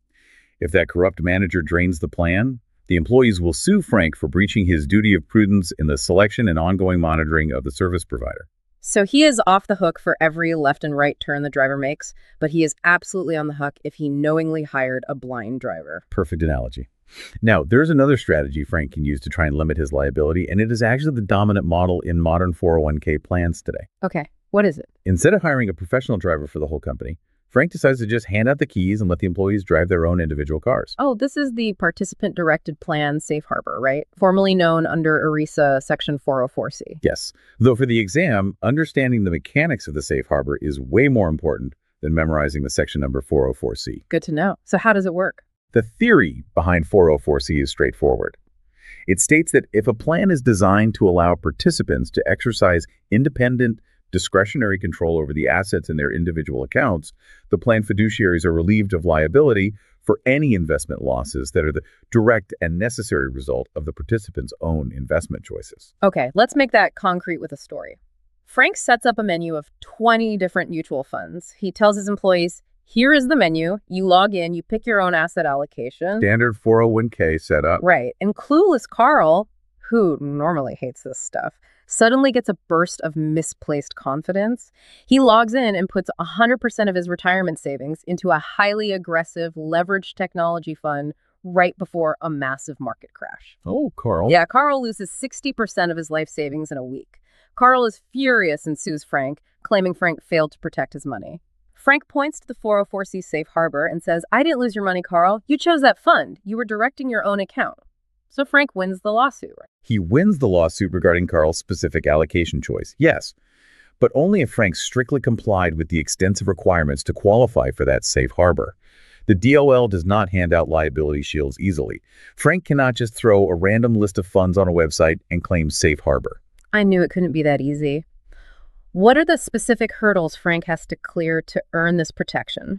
If that corrupt manager drains the plan, the employees will sue Frank for breaching his duty of prudence in the selection and ongoing monitoring of the service provider. So he is off the hook for every left and right turn the driver makes, but he is absolutely on the hook if he knowingly hired a blind driver. Perfect analogy. Now, there's another strategy Frank can use to try and limit his liability, and it is actually the dominant model in modern four oh one k plans today. Okay, what is it? Instead of hiring a professional driver for the whole company, Frank decides to just hand out the keys and let the employees drive their own individual cars. Oh, this is the Participant-Directed Plan Safe Harbor, right? Formerly known under ERISA Section four oh four C. Yes, though for the exam, understanding the mechanics of the safe harbor is way more important than memorizing the section number four oh four C. Good to know. So how does it work? The theory behind four oh four C is straightforward. It states that if a plan is designed to allow participants to exercise independent discretionary control over the assets in their individual accounts, the plan fiduciaries are relieved of liability for any investment losses that are the direct and necessary result of the participants' own investment choices. Okay, let's make that concrete with a story. Frank sets up a menu of twenty different mutual funds. He tells his employees, here is the menu. You log in, you pick your own asset allocation. Standard four oh one k setup. Right. And clueless Carl, who normally hates this stuff, suddenly gets a burst of misplaced confidence. He logs in and puts one hundred percent of his retirement savings into a highly aggressive leveraged technology fund right before a massive market crash. Oh, Carl. Yeah, Carl loses sixty percent of his life savings in a week. Carl is furious and sues Frank, claiming Frank failed to protect his money. Frank points to the four oh four C safe harbor and says, I didn't lose your money, Carl. You chose that fund. You were directing your own account. So Frank wins the lawsuit, right? He wins the lawsuit regarding Carl's specific allocation choice, yes, but only if Frank strictly complied with the extensive requirements to qualify for that safe harbor. The D O L does not hand out liability shields easily. Frank cannot just throw a random list of funds on a website and claim safe harbor. I knew it couldn't be that easy. What are the specific hurdles Frank has to clear to earn this protection?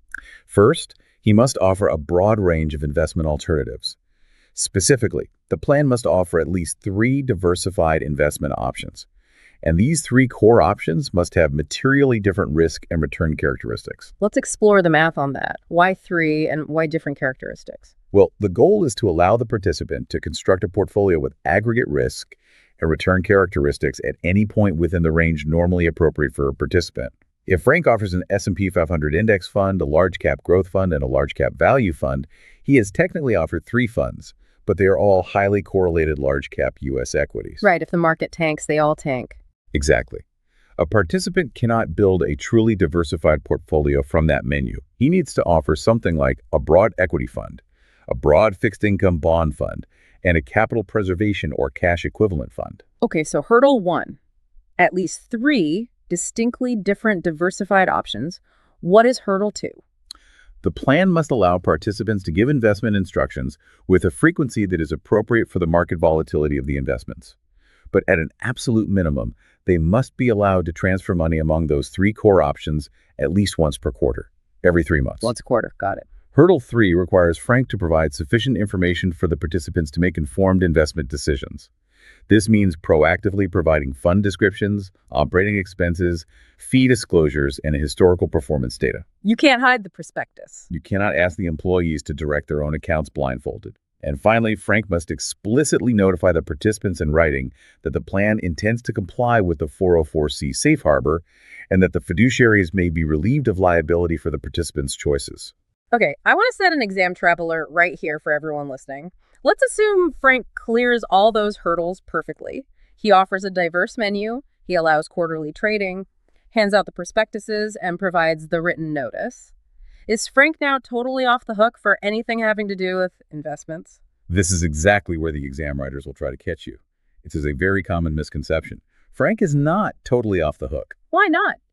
First, he must offer a broad range of investment alternatives. Specifically, the plan must offer at least three diversified investment options, and these three core options must have materially different risk and return characteristics. Let's explore the math on that. Why three and why different characteristics? Well, the goal is to allow the participant to construct a portfolio with aggregate risk and return characteristics at any point within the range normally appropriate for a participant. If Frank offers an S and P five hundred index fund, a large cap growth fund, and a large cap value fund, he has technically offered three funds, but they are all highly correlated large cap U S equities. Right, if the market tanks, they all tank. Exactly. A participant cannot build a truly diversified portfolio from that menu. He needs to offer something like a broad equity fund, a broad fixed income bond fund, and a capital preservation or cash equivalent fund. Okay, so hurdle one, at least three distinctly different diversified options. What is hurdle two? The plan must allow participants to give investment instructions with a frequency that is appropriate for the market volatility of the investments. But at an absolute minimum, they must be allowed to transfer money among those three core options at least once per quarter, every three months. Once a quarter, got it. Hurdle three requires Frank to provide sufficient information for the participants to make informed investment decisions. This means proactively providing fund descriptions, operating expenses, fee disclosures, and historical performance data. You can't hide the prospectus. You cannot ask the employees to direct their own accounts blindfolded. And finally, Frank must explicitly notify the participants in writing that the plan intends to comply with the four oh four C safe harbor and that the fiduciaries may be relieved of liability for the participants' choices. Okay, I want to set an exam trap alert right here for everyone listening. Let's assume Frank clears all those hurdles perfectly. He offers a diverse menu, he allows quarterly trading, hands out the prospectuses, and provides the written notice. Is Frank now totally off the hook for anything having to do with investments? This is exactly where the exam writers will try to catch you. It is a very common misconception. Frank is not totally off the hook. Why not?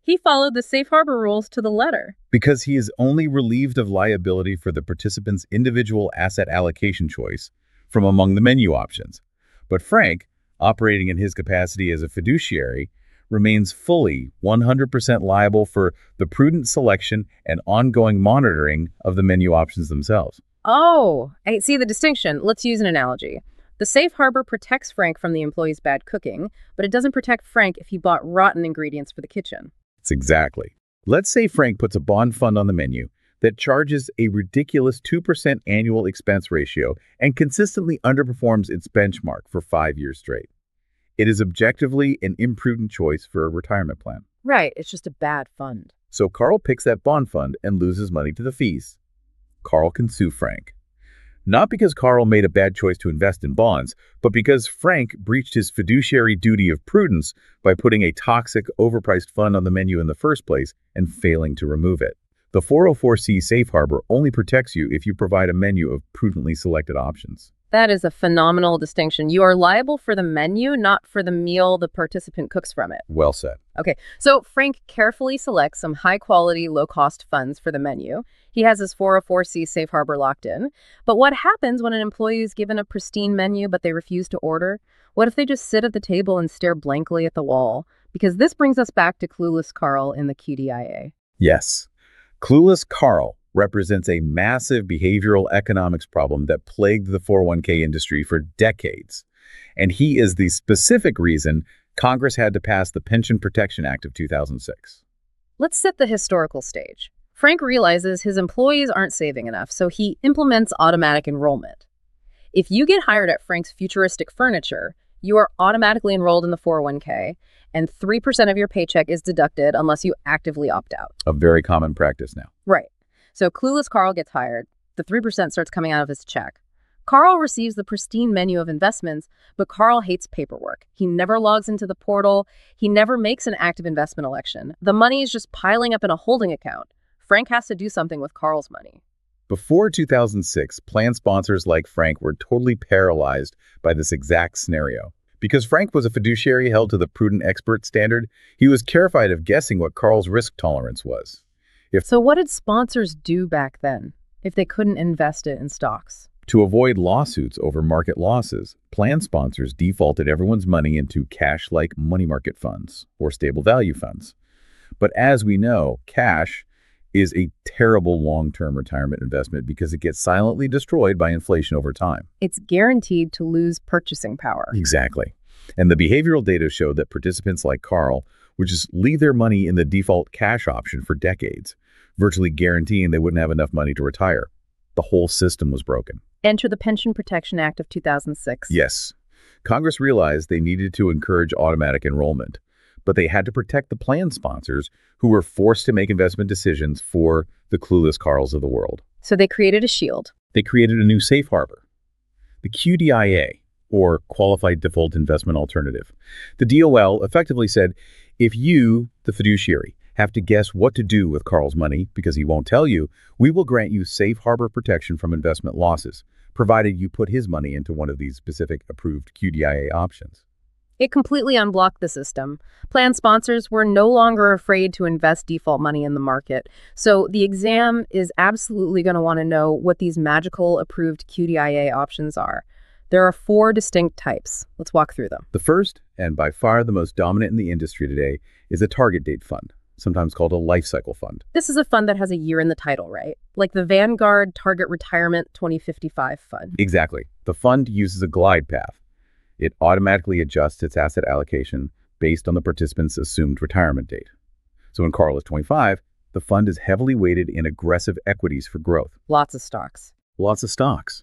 He followed the safe harbor rules to the letter. Because he is only relieved of liability for the participant's individual asset allocation choice from among the menu options. But Frank, operating in his capacity as a fiduciary, remains fully one hundred percent liable for the prudent selection and ongoing monitoring of the menu options themselves. Oh, I see the distinction. Let's use an analogy. The safe harbor protects Frank from the employee's bad cooking, but it doesn't protect Frank if he bought rotten ingredients for the kitchen. It's exactly. Let's say Frank puts a bond fund on the menu that charges a ridiculous two percent annual expense ratio and consistently underperforms its benchmark for five years straight. It is objectively an imprudent choice for a retirement plan. Right, it's just a bad fund. So Carl picks that bond fund and loses money to the fees. Carl can sue Frank. Not because Carl made a bad choice to invest in bonds, but because Frank breached his fiduciary duty of prudence by putting a toxic, overpriced fund on the menu in the first place and failing to remove it. The four oh four C safe harbor only protects you if you provide a menu of prudently selected options. That is a phenomenal distinction. You are liable for the menu, not for the meal the participant cooks from it. Well said. Okay, so Frank carefully selects some high-quality, low-cost funds for the menu. He has his four oh four C safe harbor locked in. But what happens when an employee is given a pristine menu but they refuse to order? What if they just sit at the table and stare blankly at the wall? Because this brings us back to Clueless Carl in the Q D I A. Yes. Clueless Carl represents a massive behavioral economics problem that plagued the four oh one K industry for decades. And he is the specific reason Congress had to pass the Pension Protection Act of two thousand six. Let's set the historical stage. Frank realizes his employees aren't saving enough, so he implements automatic enrollment. If you get hired at Frank's futuristic furniture, you are automatically enrolled in the four oh one K, and three percent of your paycheck is deducted unless you actively opt out. A very common practice now. Right. So Clueless Carl gets hired. The three percent starts coming out of his check. Carl receives the pristine menu of investments, but Carl hates paperwork. He never logs into the portal. He never makes an active investment election. The money is just piling up in a holding account. Frank has to do something with Carl's money. Before two thousand six, plan sponsors like Frank were totally paralyzed by this exact scenario. Because Frank was a fiduciary held to the prudent expert standard, he was terrified of guessing what Carl's risk tolerance was. If So what did sponsors do back then if they couldn't invest it in stocks? To avoid lawsuits over market losses, plan sponsors defaulted everyone's money into cash-like money market funds or stable value funds. But as we know, cash is a terrible long-term retirement investment because it gets silently destroyed by inflation over time. It's guaranteed to lose purchasing power. Exactly. And the behavioral data show that participants like Carl would just leave their money in the default cash option for decades, virtually guaranteeing they wouldn't have enough money to retire. The whole system was broken. Enter the Pension Protection Act of two thousand six. Yes. Congress realized they needed to encourage automatic enrollment, but they had to protect the plan sponsors who were forced to make investment decisions for the clueless Carls of the world. So they created a shield. They created a new safe harbor, the Q D I A, or Qualified Default Investment Alternative. The D O L effectively said, if you, the fiduciary, have to guess what to do with Carl's money because he won't tell you, we will grant you safe harbor protection from investment losses, provided you put his money into one of these specific approved Q D I A options. It completely unblocked the system. Plan sponsors were no longer afraid to invest default money in the market. So the exam is absolutely going to want to know what these magical approved Q D I A options are. There are four distinct types. Let's walk through them. The first, and by far the most dominant in the industry today, is a target date fund, sometimes called a life cycle fund. This is a fund that has a year in the title, right? Like the Vanguard Target Retirement twenty fifty-five fund. Exactly. The fund uses a glide path. It automatically adjusts its asset allocation based on the participant's assumed retirement date. So when Carl is twenty-five, the fund is heavily weighted in aggressive equities for growth. Lots of stocks. Lots of stocks.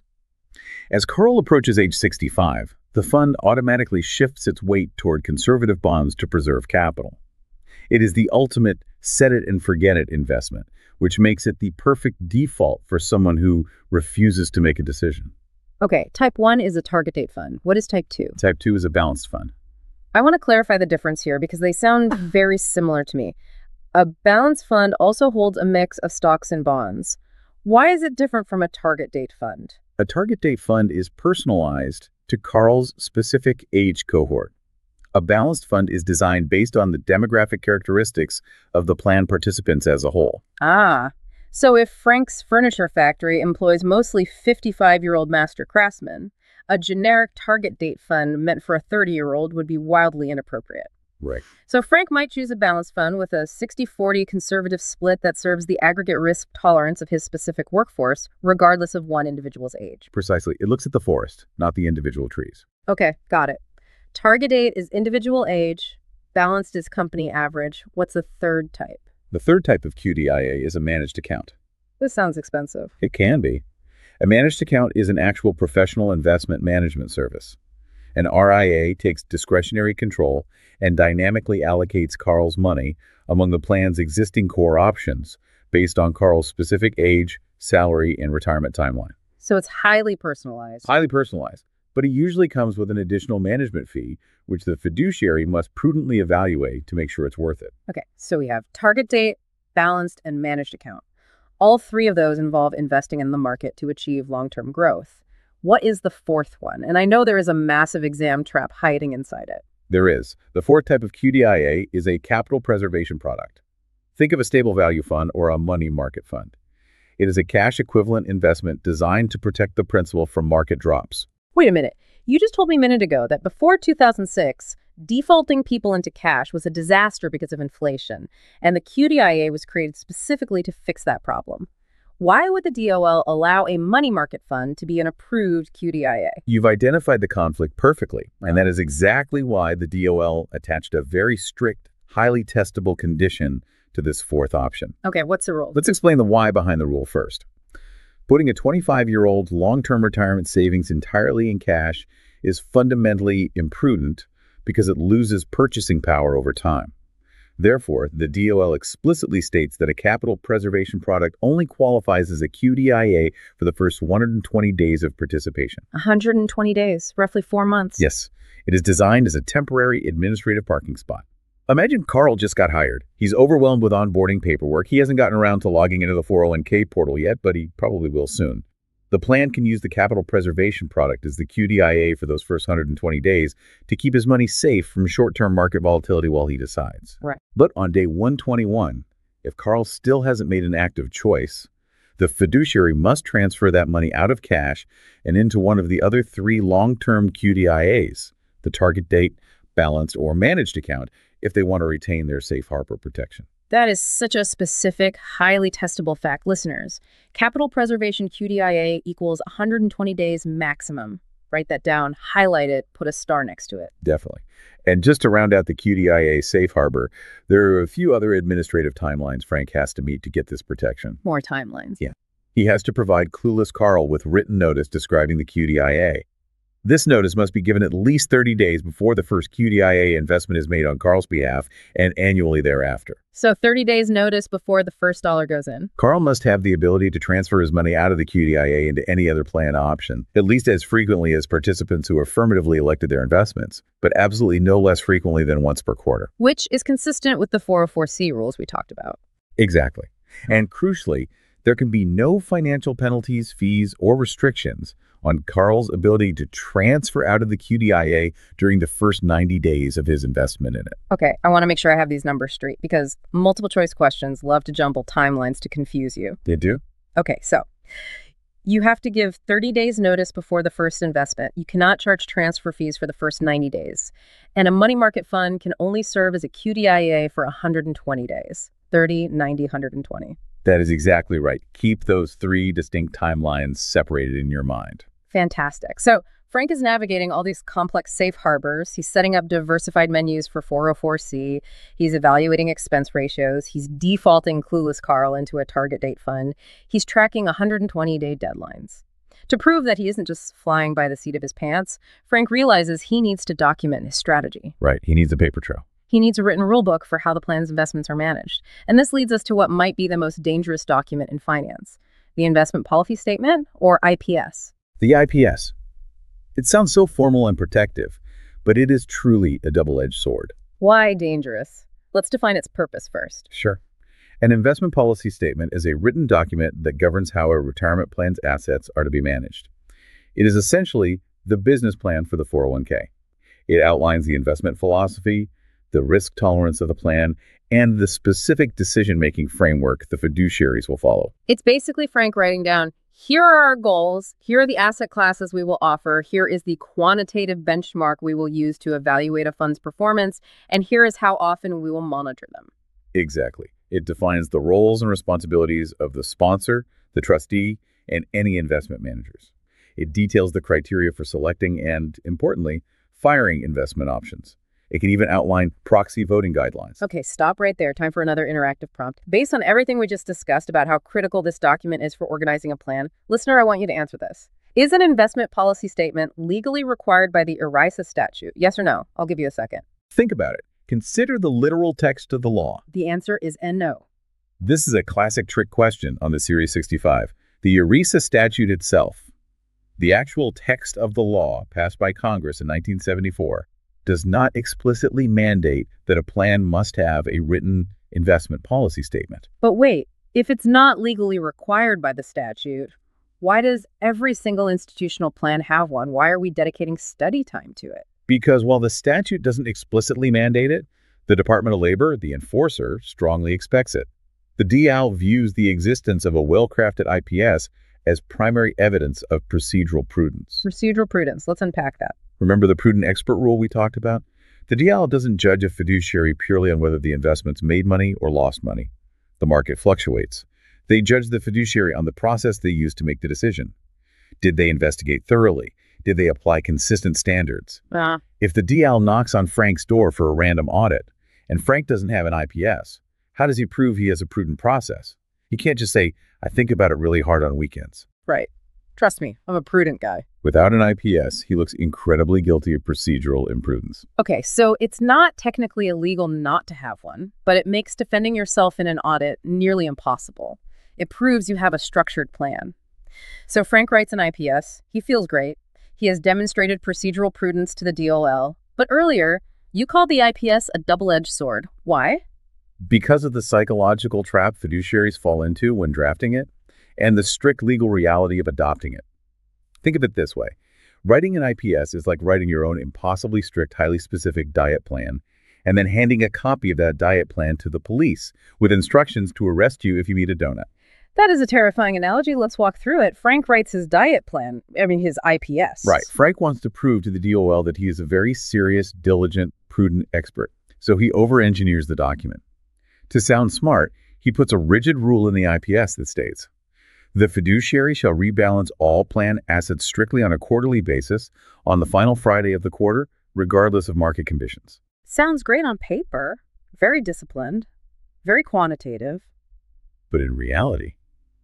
As Carl approaches age sixty-five, the fund automatically shifts its weight toward conservative bonds to preserve capital. It is the ultimate set-it-and-forget-it investment, which makes it the perfect default for someone who refuses to make a decision. Okay, type one is a target date fund. What is type two? Type two is a balanced fund. I want to clarify the difference here because they sound very similar to me. A balanced fund also holds a mix of stocks and bonds. Why is it different from a target date fund? A target date fund is personalized to Carl's specific age cohort. A balanced fund is designed based on the demographic characteristics of the plan participants as a whole. Ah, so if Frank's furniture factory employs mostly fifty-five-year-old master craftsmen, a generic target date fund meant for a thirty-year-old would be wildly inappropriate. Right. So Frank might choose a balanced fund with a sixty forty conservative split that serves the aggregate risk tolerance of his specific workforce, regardless of one individual's age. Precisely. It looks at the forest, not the individual trees. Okay, got it. Target date is individual age, balanced is company average. What's the third type? The third type of Q D I A is a managed account. This sounds expensive. It can be. A managed account is an actual professional investment management service. An R I A takes discretionary control and dynamically allocates Carl's money among the plan's existing core options based on Carl's specific age, salary, and retirement timeline. So it's highly personalized. Highly personalized, but it usually comes with an additional management fee, which the fiduciary must prudently evaluate to make sure it's worth it. Okay, so we have target date, balanced, and managed account. All three of those involve investing in the market to achieve long-term growth. What is the fourth one? And I know there is a massive exam trap hiding inside it. There is. The fourth type of Q D I A is a capital preservation product. Think of a stable value fund or a money market fund. It is a cash equivalent investment designed to protect the principal from market drops. Wait a minute. You just told me a minute ago that before two thousand six, defaulting people into cash was a disaster because of inflation, and the Q D I A was created specifically to fix that problem. Why would the D O L allow a money market fund to be an approved Q D I A? You've identified the conflict perfectly, and that is exactly why the D O L attached a very strict, highly testable condition to this fourth option. Okay, what's the rule? Let's explain the why behind the rule first. Putting a twenty-five-year-old long-term retirement savings entirely in cash is fundamentally imprudent because it loses purchasing power over time. Therefore, the D O L explicitly states that a capital preservation product only qualifies as a Q D I A for the first one hundred twenty days of participation. one hundred twenty days, roughly four months. Yes, it is designed as a temporary administrative parking spot. Imagine Carl just got hired. He's overwhelmed with onboarding paperwork. He hasn't gotten around to logging into the four oh one k portal yet, but he probably will soon. The plan can use the capital preservation product as the Q D I A for those first one hundred twenty days to keep his money safe from short-term market volatility while he decides. Right. But on day one hundred twenty-one, if Carl still hasn't made an active choice, the fiduciary must transfer that money out of cash and into one of the other three long-term Q D I As, the target date, balanced, or managed account, if they want to retain their safe harbor protection. That is such a specific, highly testable fact. Listeners, capital preservation Q D I A equals one hundred twenty days maximum. Write that down, highlight it, put a star next to it. Definitely. And just to round out the Q D I A safe harbor, there are a few other administrative timelines Frank has to meet to get this protection. More timelines. Yeah. He has to provide clueless Carl with written notice describing the Q D I A. This notice must be given at least thirty days before the first Q D I A investment is made on Carl's behalf and annually thereafter. So thirty days notice before the first dollar goes in. Carl must have the ability to transfer his money out of the Q D I A into any other plan option, at least as frequently as participants who affirmatively elected their investments, but absolutely no less frequently than once per quarter. Which is consistent with the four oh four C rules we talked about. Exactly. And crucially, there can be no financial penalties, fees, or restrictions on Carl's ability to transfer out of the Q D I A during the first ninety days of his investment in it. Okay, I want to make sure I have these numbers straight because multiple choice questions love to jumble timelines to confuse you. They do? Okay, so you have to give thirty days notice before the first investment. You cannot charge transfer fees for the first ninety days. And a money market fund can only serve as a Q D I A for one hundred twenty days. thirty, ninety, one hundred twenty. That is exactly right. Keep those three distinct timelines separated in your mind. Fantastic. So Frank is navigating all these complex safe harbors. He's setting up diversified menus for four oh four C. He's evaluating expense ratios. He's defaulting clueless Carl into a target date fund. He's tracking one hundred twenty day deadlines. To prove that he isn't just flying by the seat of his pants, Frank realizes he needs to document his strategy. Right. He needs a paper trail. He needs a written rule book for how the plan's investments are managed. And this leads us to what might be the most dangerous document in finance, the investment policy statement, or I P S. The I P S. It sounds so formal and protective, but it is truly a double-edged sword. Why dangerous? Let's define its purpose first. Sure. An investment policy statement is a written document that governs how a retirement plan's assets are to be managed. It is essentially the business plan for the four oh one k. It outlines the investment philosophy, the risk tolerance of the plan, and the specific decision-making framework the fiduciaries will follow. It's basically Frank writing down, here are our goals, here are the asset classes we will offer, here is the quantitative benchmark we will use to evaluate a fund's performance, and here is how often we will monitor them. Exactly. It defines the roles and responsibilities of the sponsor, the trustee, and any investment managers. It details the criteria for selecting and, importantly, firing investment options. It can even outline proxy voting guidelines. Okay, stop right there. Time for another interactive prompt. Based on everything we just discussed about how critical this document is for organizing a plan, listener, I want you to answer this. Is an investment policy statement legally required by the ERISA statute? Yes or no? I'll give you a second. Think about it. Consider the literal text of the law. The answer is N no. This is a classic trick question on the Series sixty-five. The ERISA statute itself, the actual text of the law passed by Congress in nineteen seventy-four, does not explicitly mandate that a plan must have a written investment policy statement. But wait, if it's not legally required by the statute, why does every single institutional plan have one? Why are we dedicating study time to it? Because while the statute doesn't explicitly mandate it, the Department of Labor, the enforcer, strongly expects it. The D A L views the existence of a well-crafted I P S as primary evidence of procedural prudence. Procedural prudence. Let's unpack that. Remember the prudent expert rule we talked about? The D A L doesn't judge a fiduciary purely on whether the investments made money or lost money. The market fluctuates. They judge the fiduciary on the process they use to make the decision. Did they investigate thoroughly? Did they apply consistent standards? Uh, If the D A L knocks on Frank's door for a random audit, and Frank doesn't have an I P S, how does he prove he has a prudent process? He can't just say, I think about it really hard on weekends. right. Trust me, I'm a prudent guy. Without an I P S, he looks incredibly guilty of procedural imprudence. Okay, so it's not technically illegal not to have one, but it makes defending yourself in an audit nearly impossible. It proves you have a structured plan. So Frank writes an I P S. He feels great. He has demonstrated procedural prudence to the D O L. But earlier, you called the I P S a double-edged sword. Why? Because of the psychological trap fiduciaries fall into when drafting it, and the strict legal reality of adopting it. Think of it this way. Writing an I P S is like writing your own impossibly strict, highly specific diet plan, and then handing a copy of that diet plan to the police with instructions to arrest you if you eat a donut. That is a terrifying analogy. Let's walk through it. Frank writes his diet plan, I mean his I P S. Right. Frank wants to prove to the D O L that he is a very serious, diligent, prudent expert. So he over-engineers the document. To sound smart, he puts a rigid rule in the I P S that states, the fiduciary shall rebalance all plan assets strictly on a quarterly basis on the final Friday of the quarter, regardless of market conditions. Sounds great on paper. Very disciplined. Very quantitative. But in reality,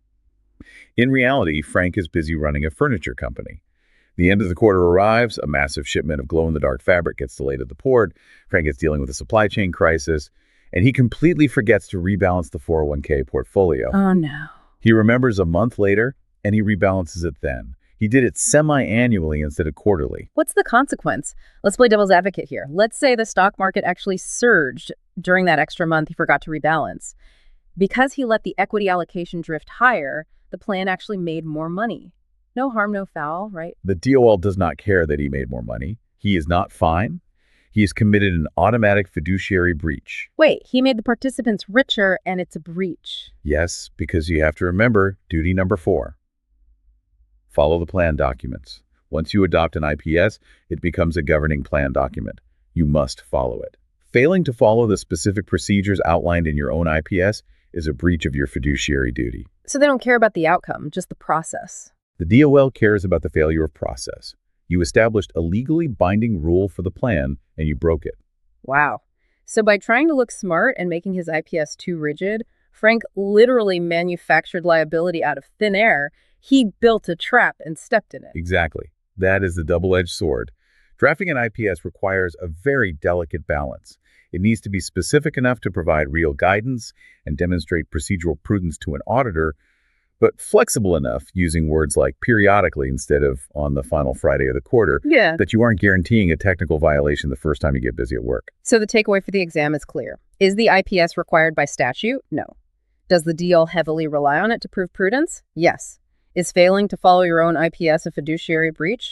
in reality, Frank is busy running a furniture company. The end of the quarter arrives, a massive shipment of glow-in-the-dark fabric gets delayed at the port, Frank is dealing with a supply chain crisis, and he completely forgets to rebalance the four oh one k portfolio. Oh, no. He remembers a month later, and he rebalances it then. He did it semi-annually instead of quarterly. What's the consequence? Let's play devil's advocate here. Let's say the stock market actually surged during that extra month he forgot to rebalance. Because he let the equity allocation drift higher, the plan actually made more money. No harm, no foul, right? The D O L does not care that he made more money. He is not fined. He has committed an automatic fiduciary breach. Wait, he made the participants richer and it's a breach. Yes, because you have to remember duty number four. Follow the plan documents. Once you adopt an I P S, it becomes a governing plan document. You must follow it. Failing to follow the specific procedures outlined in your own I P S is a breach of your fiduciary duty. So they don't care about the outcome, just the process. The D O L cares about the failure of process. You established a legally binding rule for the plan, and you broke it. Wow. So by trying to look smart and making his I P S too rigid, Frank literally manufactured liability out of thin air. He built a trap and stepped in it. Exactly. That is the double-edged sword. Drafting an I P S requires a very delicate balance. It needs to be specific enough to provide real guidance and demonstrate procedural prudence to an auditor, but flexible enough, using words like periodically instead of on the final Friday of the quarter, Yeah. that you aren't guaranteeing a technical violation the first time you get busy at work. So the takeaway for the exam is clear. Is the I P S required by statute? No. Does the D L heavily rely on it to prove prudence? Yes. Is failing to follow your own I P S a fiduciary breach?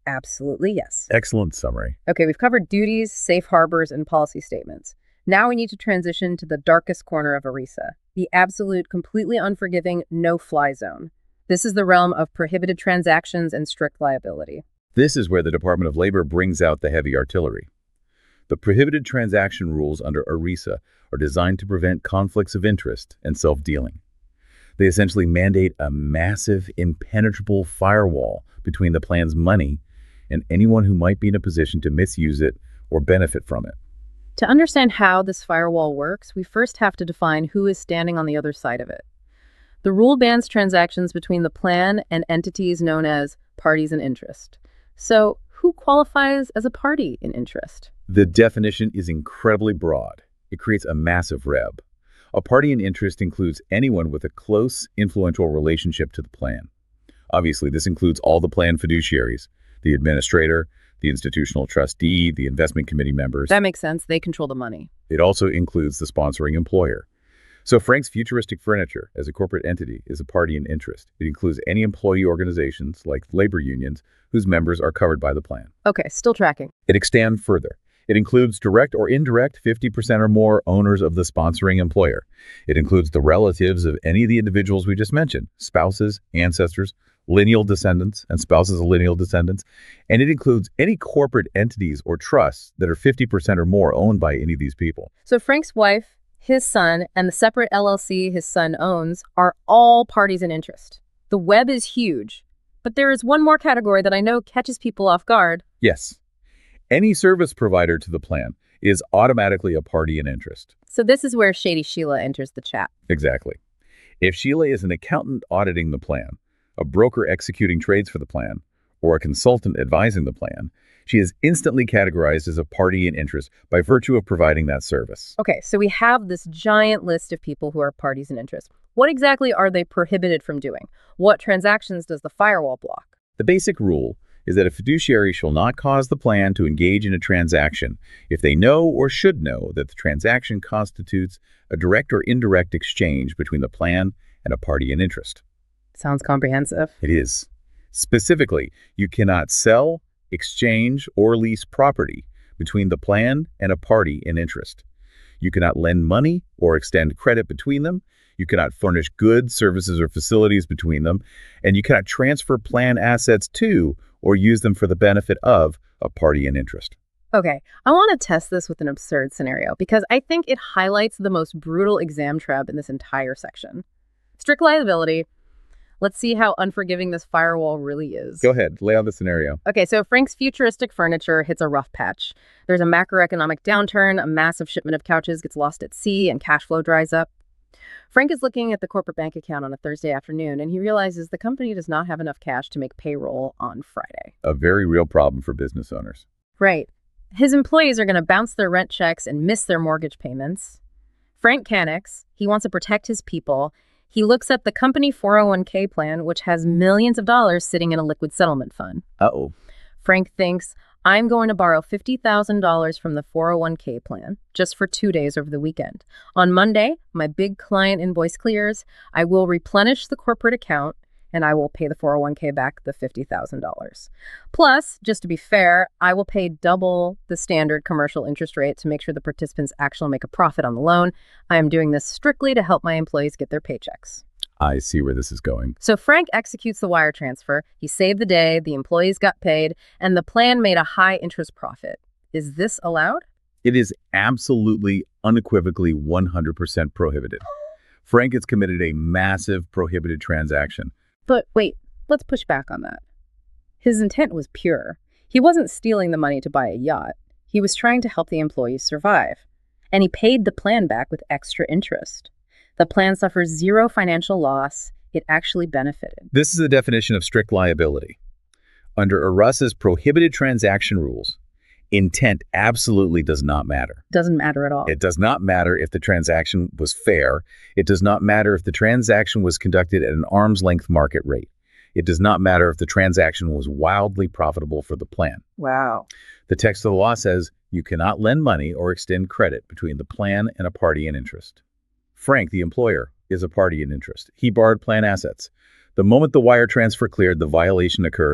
Absolutely, yes. Excellent summary. Okay, we've covered duties, safe harbors, and policy statements. Now we need to transition to the darkest corner of ERISA, the absolute, completely unforgiving, no-fly zone. This is the realm of prohibited transactions and strict liability. This is where the Department of Labor brings out the heavy artillery. The prohibited transaction rules under ERISA are designed to prevent conflicts of interest and self-dealing. They essentially mandate a massive, impenetrable firewall between the plan's money and anyone who might be in a position to misuse it or benefit from it. To understand how this firewall works, we first have to define who is standing on the other side of it. The rule bans transactions between the plan and entities known as parties in interest. So, who qualifies as a party in interest? The definition is incredibly broad. It creates a massive reb. A party in interest includes anyone with a close, influential relationship to the plan. Obviously, this includes all the plan fiduciaries, the administrator, the institutional trustee, the investment committee members. That makes sense. They control the money. It also includes the sponsoring employer. So Frank's Futuristic Furniture, as a corporate entity, is a party in interest. It includes any employee organizations, like labor unions, whose members are covered by the plan. Okay, still tracking. It extends further. It includes direct or indirect fifty percent or more owners of the sponsoring employer. It includes the relatives of any of the individuals we just mentioned, spouses, ancestors, lineal descendants, and spouses of lineal descendants. And it includes any corporate entities or trusts that are fifty percent or more owned by any of these people. So Frank's wife, his son, and the separate L L C his son owns are all parties in interest. The web is huge. But there is one more category that I know catches people off guard. Yes. Any service provider to the plan is automatically a party in interest. So this is where Shady Sheila enters the chat. Exactly. If Sheila is an accountant auditing the plan, a broker executing trades for the plan, or a consultant advising the plan, she is instantly categorized as a party in interest by virtue of providing that service. Okay, so we have this giant list of people who are parties in interest. What exactly are they prohibited from doing? What transactions does the firewall block? The basic rule is that a fiduciary shall not cause the plan to engage in a transaction if they know or should know that the transaction constitutes a direct or indirect exchange between the plan and a party in interest. Sounds comprehensive. It is. Specifically, you cannot sell, exchange, or lease property between the plan and a party in interest. You cannot lend money or extend credit between them. You cannot furnish goods, services, or facilities between them. And you cannot transfer plan assets to or use them for the benefit of a party in interest. Okay, I want to test this with an absurd scenario because I think it highlights the most brutal exam trap in this entire section. Strict liability. Let's see how unforgiving this firewall really is. Go ahead, lay out the scenario. Okay, so Frank's Futuristic Furniture hits a rough patch. There's a macroeconomic downturn, a massive shipment of couches gets lost at sea, and cash flow dries up. Frank is looking at the corporate bank account on a Thursday afternoon, and he realizes the company does not have enough cash to make payroll on Friday. A very real problem for business owners. Right. His employees are going to bounce their rent checks and miss their mortgage payments. Frank panics. He wants to protect his people. He looks at the company four oh one k plan, which has millions of dollars sitting in a liquid settlement fund. Uh-oh. Frank thinks, I'm going to borrow fifty thousand dollars from the four oh one k plan just for two days over the weekend. On Monday, my big client invoice clears. I will replenish the corporate account and I will pay the four oh one k back the fifty thousand dollars. Plus, just to be fair, I will pay double the standard commercial interest rate to make sure the participants actually make a profit on the loan. I am doing this strictly to help my employees get their paychecks. I see where this is going. So Frank executes the wire transfer. He saved the day, the employees got paid, and the plan made a high interest profit. Is this allowed? It is absolutely, unequivocally one hundred percent prohibited. Frank has committed a massive prohibited transaction. But wait, let's push back on that. His intent was pure. He wasn't stealing the money to buy a yacht. He was trying to help the employees survive. And he paid the plan back with extra interest. The plan suffers zero financial loss. It actually benefited. This is the definition of strict liability. Under ERISA's prohibited transaction rules, intent absolutely does not matter. Doesn't matter at all. It does not matter if the transaction was fair. It does not matter if the transaction was conducted at an arm's length market rate. It does not matter if the transaction was wildly profitable for the plan. Wow. The text of the law says you cannot lend money or extend credit between the plan and a party in interest. Frank, the employer, is a party in interest. He borrowed plan assets. The moment the wire transfer cleared, the violation occurred.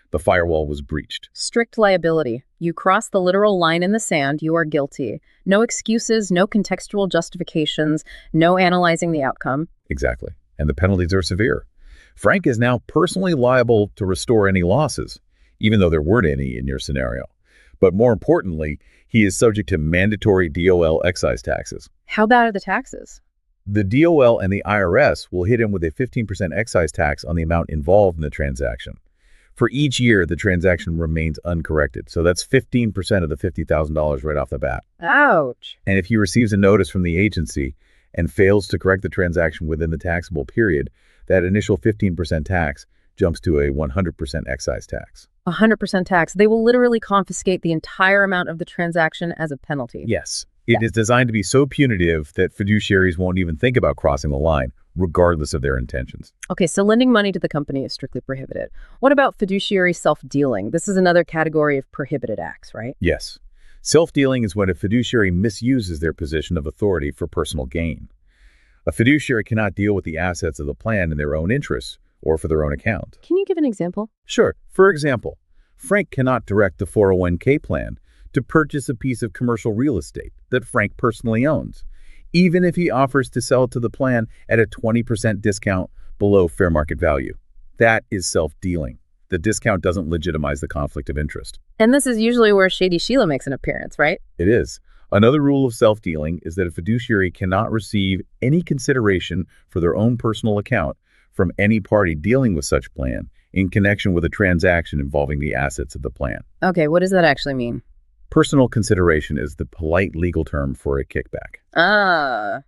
The firewall was breached. Strict liability. You cross the literal line in the sand, you are guilty. No excuses, no contextual justifications, no analyzing the outcome. Exactly. And the penalties are severe. Frank is now personally liable to restore any losses, even though there weren't any in your scenario. But more importantly, he is subject to mandatory D O L excise taxes. How bad are the taxes? The D O L and the I R S will hit him with a fifteen percent excise tax on the amount involved in the transaction. For each year, the transaction remains uncorrected. So that's fifteen percent of the fifty thousand dollars right off the bat. Ouch. And if he receives a notice from the agency and fails to correct the transaction within the taxable period, that initial fifteen percent tax jumps to a one hundred percent excise tax. one hundred percent tax. They will literally confiscate the entire amount of the transaction as a penalty. Yes. It is designed to be so punitive that fiduciaries won't even think about crossing the line, regardless of their intentions. Okay, so lending money to the company is strictly prohibited. What about fiduciary self-dealing? This is another category of prohibited acts, right? Yes. Self-dealing is when a fiduciary misuses their position of authority for personal gain. A fiduciary cannot deal with the assets of the plan in their own interests or for their own account. Can you give an example? Sure. For example, Frank cannot direct the four oh one K plan to purchase a piece of commercial real estate that Frank personally owns, even if he offers to sell it to the plan at a twenty percent discount below fair market value. That is self-dealing. The discount doesn't legitimize the conflict of interest. And this is usually where Shady Sheila makes an appearance, right? It is. Another rule of self-dealing is that a fiduciary cannot receive any consideration for their own personal account from any party dealing with such plan in connection with a transaction involving the assets of the plan. Okay, what does that actually mean? Personal consideration is the polite legal term for a kickback. Ah.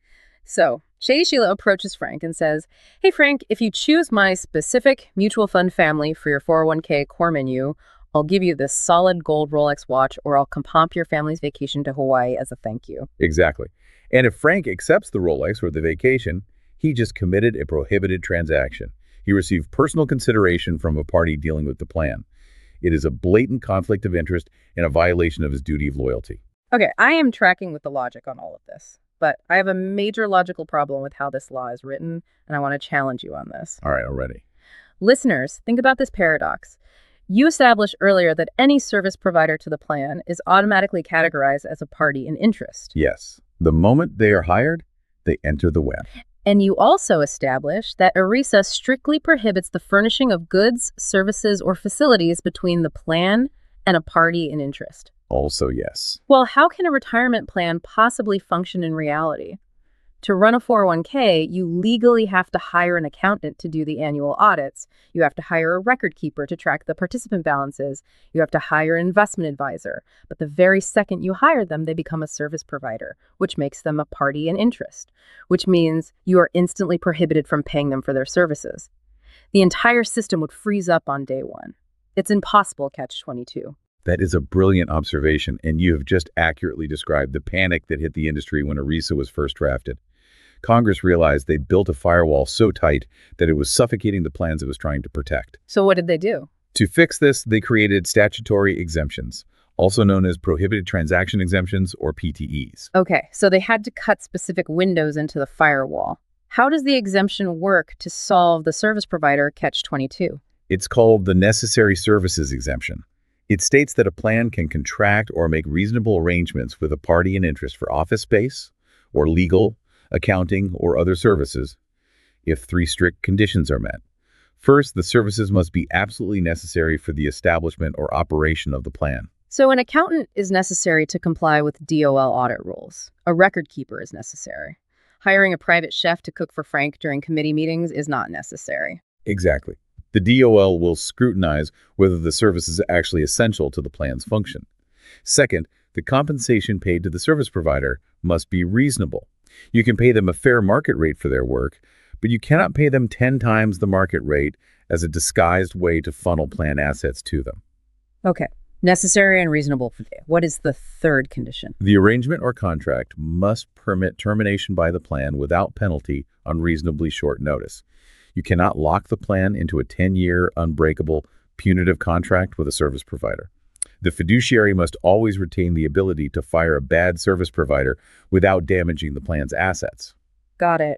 So, Shady Sheila approaches Frank and says, "Hey Frank, if you choose my specific mutual fund family for your four oh one K core menu, I'll give you this solid gold Rolex watch, or I'll comp your family's vacation to Hawaii as a thank you." Exactly. And if Frank accepts the Rolex or the vacation, he just committed a prohibited transaction. He received personal consideration from a party dealing with the plan. It is a blatant conflict of interest and a violation of his duty of loyalty. Okay, I am tracking with the logic on all of this, but I have a major logical problem with how this law is written, and I want to challenge you on this. All right, already. Listeners, think about this paradox. You established earlier that any service provider to the plan is automatically categorized as a party in interest. Yes. The moment they are hired, they enter the web. And you also established that ERISA strictly prohibits the furnishing of goods, services, or facilities between the plan and a party in interest. Also, yes. Well, how can a retirement plan possibly function in reality? To run a four oh one K, you legally have to hire an accountant to do the annual audits. You have to hire a record keeper to track the participant balances. You have to hire an investment advisor. But the very second you hire them, they become a service provider, which makes them a party in interest, which means you are instantly prohibited from paying them for their services. The entire system would freeze up on day one. It's impossible catch twenty-two. That is a brilliant observation, and you have just accurately described the panic that hit the industry when ERISA was first drafted. Congress realized they built a firewall so tight that it was suffocating the plans it was trying to protect. So what did they do? To fix this, they created statutory exemptions, also known as prohibited transaction exemptions, or P T Es. Okay, so they had to cut specific windows into the firewall. How does the exemption work to solve the service provider catch twenty-two? It's called the necessary services exemption. It states that a plan can contract or make reasonable arrangements with a party in interest for office space or legal, accounting, or other services if three strict conditions are met. First, the services must be absolutely necessary for the establishment or operation of the plan. So an accountant is necessary to comply with D O L audit rules. A record keeper is necessary. Hiring a private chef to cook for Frank during committee meetings is not necessary. Exactly. The D O L will scrutinize whether the service is actually essential to the plan's function. Second, the compensation paid to the service provider must be reasonable. You can pay them a fair market rate for their work, but you cannot pay them ten times the market rate as a disguised way to funnel plan assets to them. Okay. Necessary and reasonable. What is the third condition? The arrangement or contract must permit termination by the plan without penalty on reasonably short notice. You cannot lock the plan into a ten-year, unbreakable, punitive contract with a service provider. The fiduciary must always retain the ability to fire a bad service provider without damaging the plan's assets. Got it.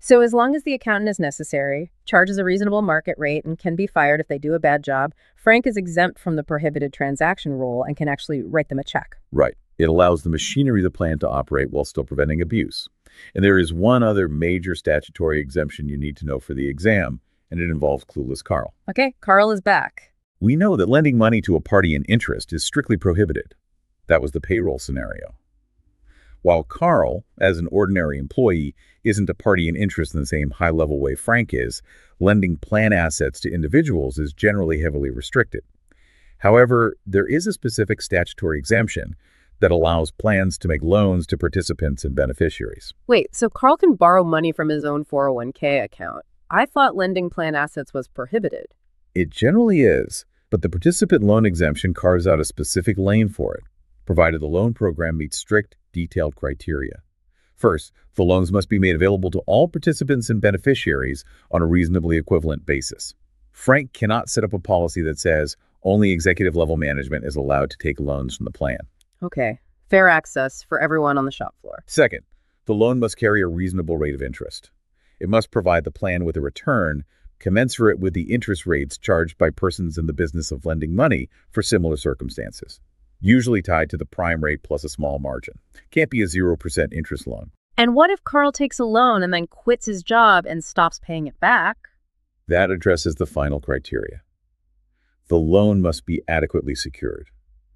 So as long as the accountant is necessary, charges a reasonable market rate, and can be fired if they do a bad job, Frank is exempt from the prohibited transaction rule and can actually write them a check. Right. It allows the machinery of the plan to operate while still preventing abuse. And there is one other major statutory exemption you need to know for the exam, and it involves Clueless Carl. Okay, Carl is back. We know that lending money to a party in interest is strictly prohibited. That was the payroll scenario. While Carl, as an ordinary employee, isn't a party in interest in the same high-level way Frank is, lending plan assets to individuals is generally heavily restricted. However, there is a specific statutory exemption that allows plans to make loans to participants and beneficiaries. Wait, so Carl can borrow money from his own four oh one k account. I thought lending plan assets was prohibited. It generally is, but the participant loan exemption carves out a specific lane for it, provided the loan program meets strict, detailed criteria. First, the loans must be made available to all participants and beneficiaries on a reasonably equivalent basis. Frank cannot set up a policy that says only executive-level management is allowed to take loans from the plan. Okay, fair access for everyone on the shop floor. Second, the loan must carry a reasonable rate of interest. It must provide the plan with a return commensurate with the interest rates charged by persons in the business of lending money for similar circumstances, usually tied to the prime rate plus a small margin. Can't be a zero percent interest loan. And what if Carl takes a loan and then quits his job and stops paying it back? That addresses the final criteria. The loan must be adequately secured.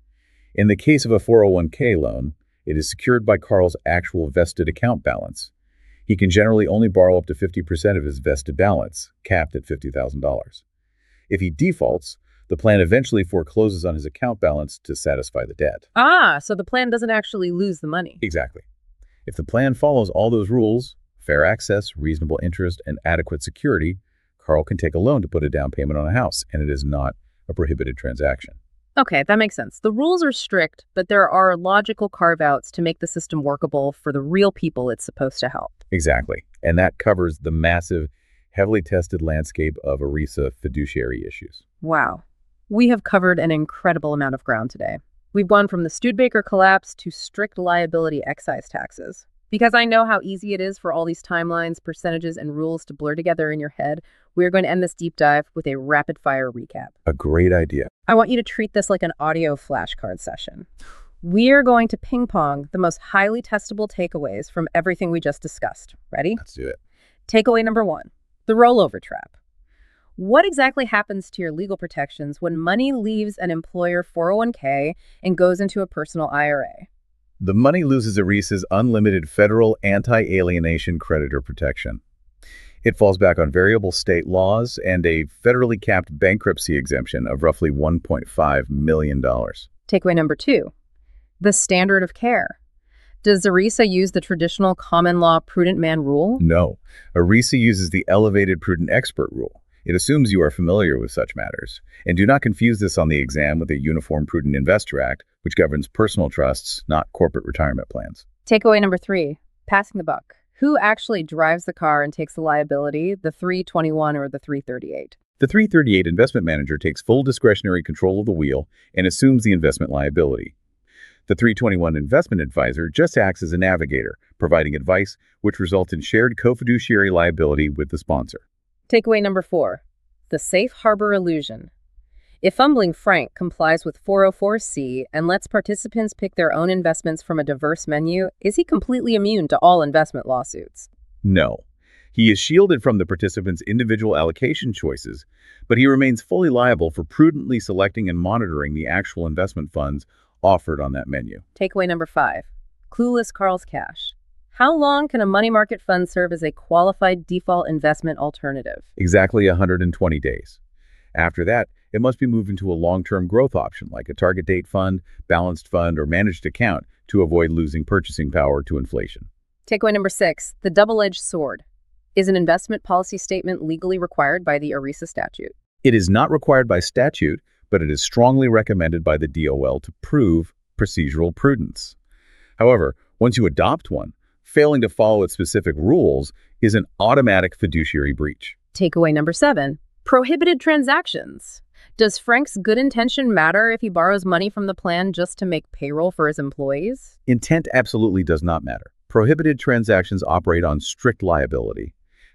In the case of a four oh one k loan, it is secured by Carl's actual vested account balance. He can generally only borrow up to fifty percent of his vested balance, capped at fifty thousand dollars. If he defaults, the plan eventually forecloses on his account balance to satisfy the debt. Ah, so the plan doesn't actually lose the money. Exactly. If the plan follows all those rules, fair access, reasonable interest, and adequate security, Carl can take a loan to put a down payment on a house, and it is not a prohibited transaction. Okay, that makes sense. The rules are strict, but there are logical carve-outs to make the system workable for the real people it's supposed to help. Exactly. And that covers the massive, heavily tested landscape of ERISA fiduciary issues. Wow. We have covered an incredible amount of ground today. We've gone from the Studebaker collapse to strict liability excise taxes. Because I know how easy it is for all these timelines, percentages, and rules to blur together in your head, we're going to end this deep dive with a rapid-fire recap. A great idea. I want you to treat this like an audio flashcard session. We're going to ping-pong the most highly testable takeaways from everything we just discussed. Ready? Let's do it. Takeaway number one, the rollover trap. What exactly happens to your legal protections when money leaves an employer four oh one k and goes into a personal I R A? The money loses ERISA's unlimited federal anti-alienation creditor protection. It falls back on variable state laws and a federally capped bankruptcy exemption of roughly one point five million dollars. Takeaway number two, the standard of care. Does ERISA use the traditional common law prudent man rule? No. ERISA uses the elevated prudent expert rule. It assumes you are familiar with such matters. And do not confuse this on the exam with the Uniform Prudent Investor Act, which governs personal trusts, not corporate retirement plans. Takeaway number three, passing the buck. Who actually drives the car and takes the liability, the three twenty-one or the three thirty-eight? The three thirty-eight investment manager takes full discretionary control of the wheel and assumes the investment liability. The three twenty-one investment advisor just acts as a navigator, providing advice which results in shared co-fiduciary liability with the sponsor. Takeaway number four, the safe harbor illusion. If Fumbling Frank complies with four oh four C and lets participants pick their own investments from a diverse menu, is he completely immune to all investment lawsuits? No. He is shielded from the participants' individual allocation choices, but he remains fully liable for prudently selecting and monitoring the actual investment funds offered on that menu. Takeaway number five, clueless Carl's cash. How long can a money market fund serve as a qualified default investment alternative? Exactly one hundred twenty days. After that, it must be moved into a long-term growth option like a target date fund, balanced fund, or managed account to avoid losing purchasing power to inflation. Takeaway number six, the double-edged sword. Is an investment policy statement legally required by the ERISA statute? It is not required by statute, but it is strongly recommended by the D O L to prove procedural prudence. However, once you adopt one, failing to follow its specific rules is an automatic fiduciary breach. Takeaway number seven, prohibited transactions. Does Frank's good intention matter if he borrows money from the plan just to make payroll for his employees? Intent absolutely does not matter. Prohibited transactions operate on strict liability.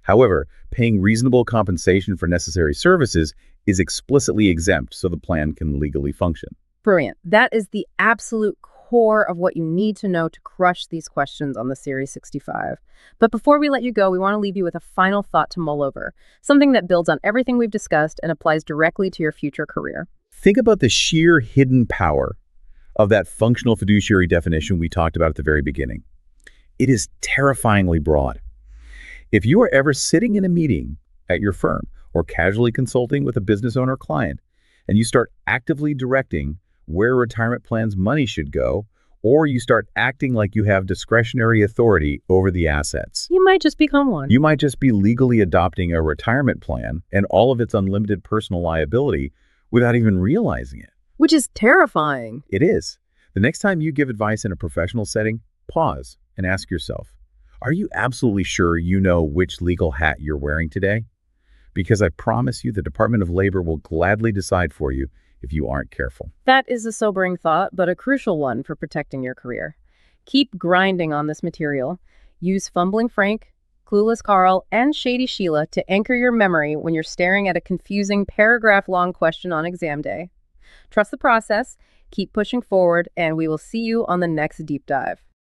However, paying reasonable compensation for necessary services is explicitly exempt so the plan can legally function. Brilliant. That is the absolute core of what you need to know to crush these questions on the Series sixty-five. But before we let you go, we want to leave you with a final thought to mull over, something that builds on everything we've discussed and applies directly to your future career. Think about the sheer hidden power of that functional fiduciary definition we talked about at the very beginning. It is terrifyingly broad. If you are ever sitting in a meeting at your firm or casually consulting with a business owner client, and you start actively directing where retirement plan's money should go, or you start acting like you have discretionary authority over the assets, You might just become one. you might just be legally adopting a retirement plan and all of its unlimited personal liability without even realizing it. Which is terrifying. It is. The next time you give advice in a professional setting, pause and ask yourself, are you absolutely sure you know which legal hat you're wearing today? Because I promise you the Department of Labor will gladly decide for you if you aren't careful. That is a sobering thought, but a crucial one for protecting your career. Keep grinding on this material. Use Fumbling Frank, Clueless Carl, and Shady Sheila to anchor your memory when you're staring at a confusing paragraph-long question on exam day. Trust the process, keep pushing forward, and we will see you on the next deep dive.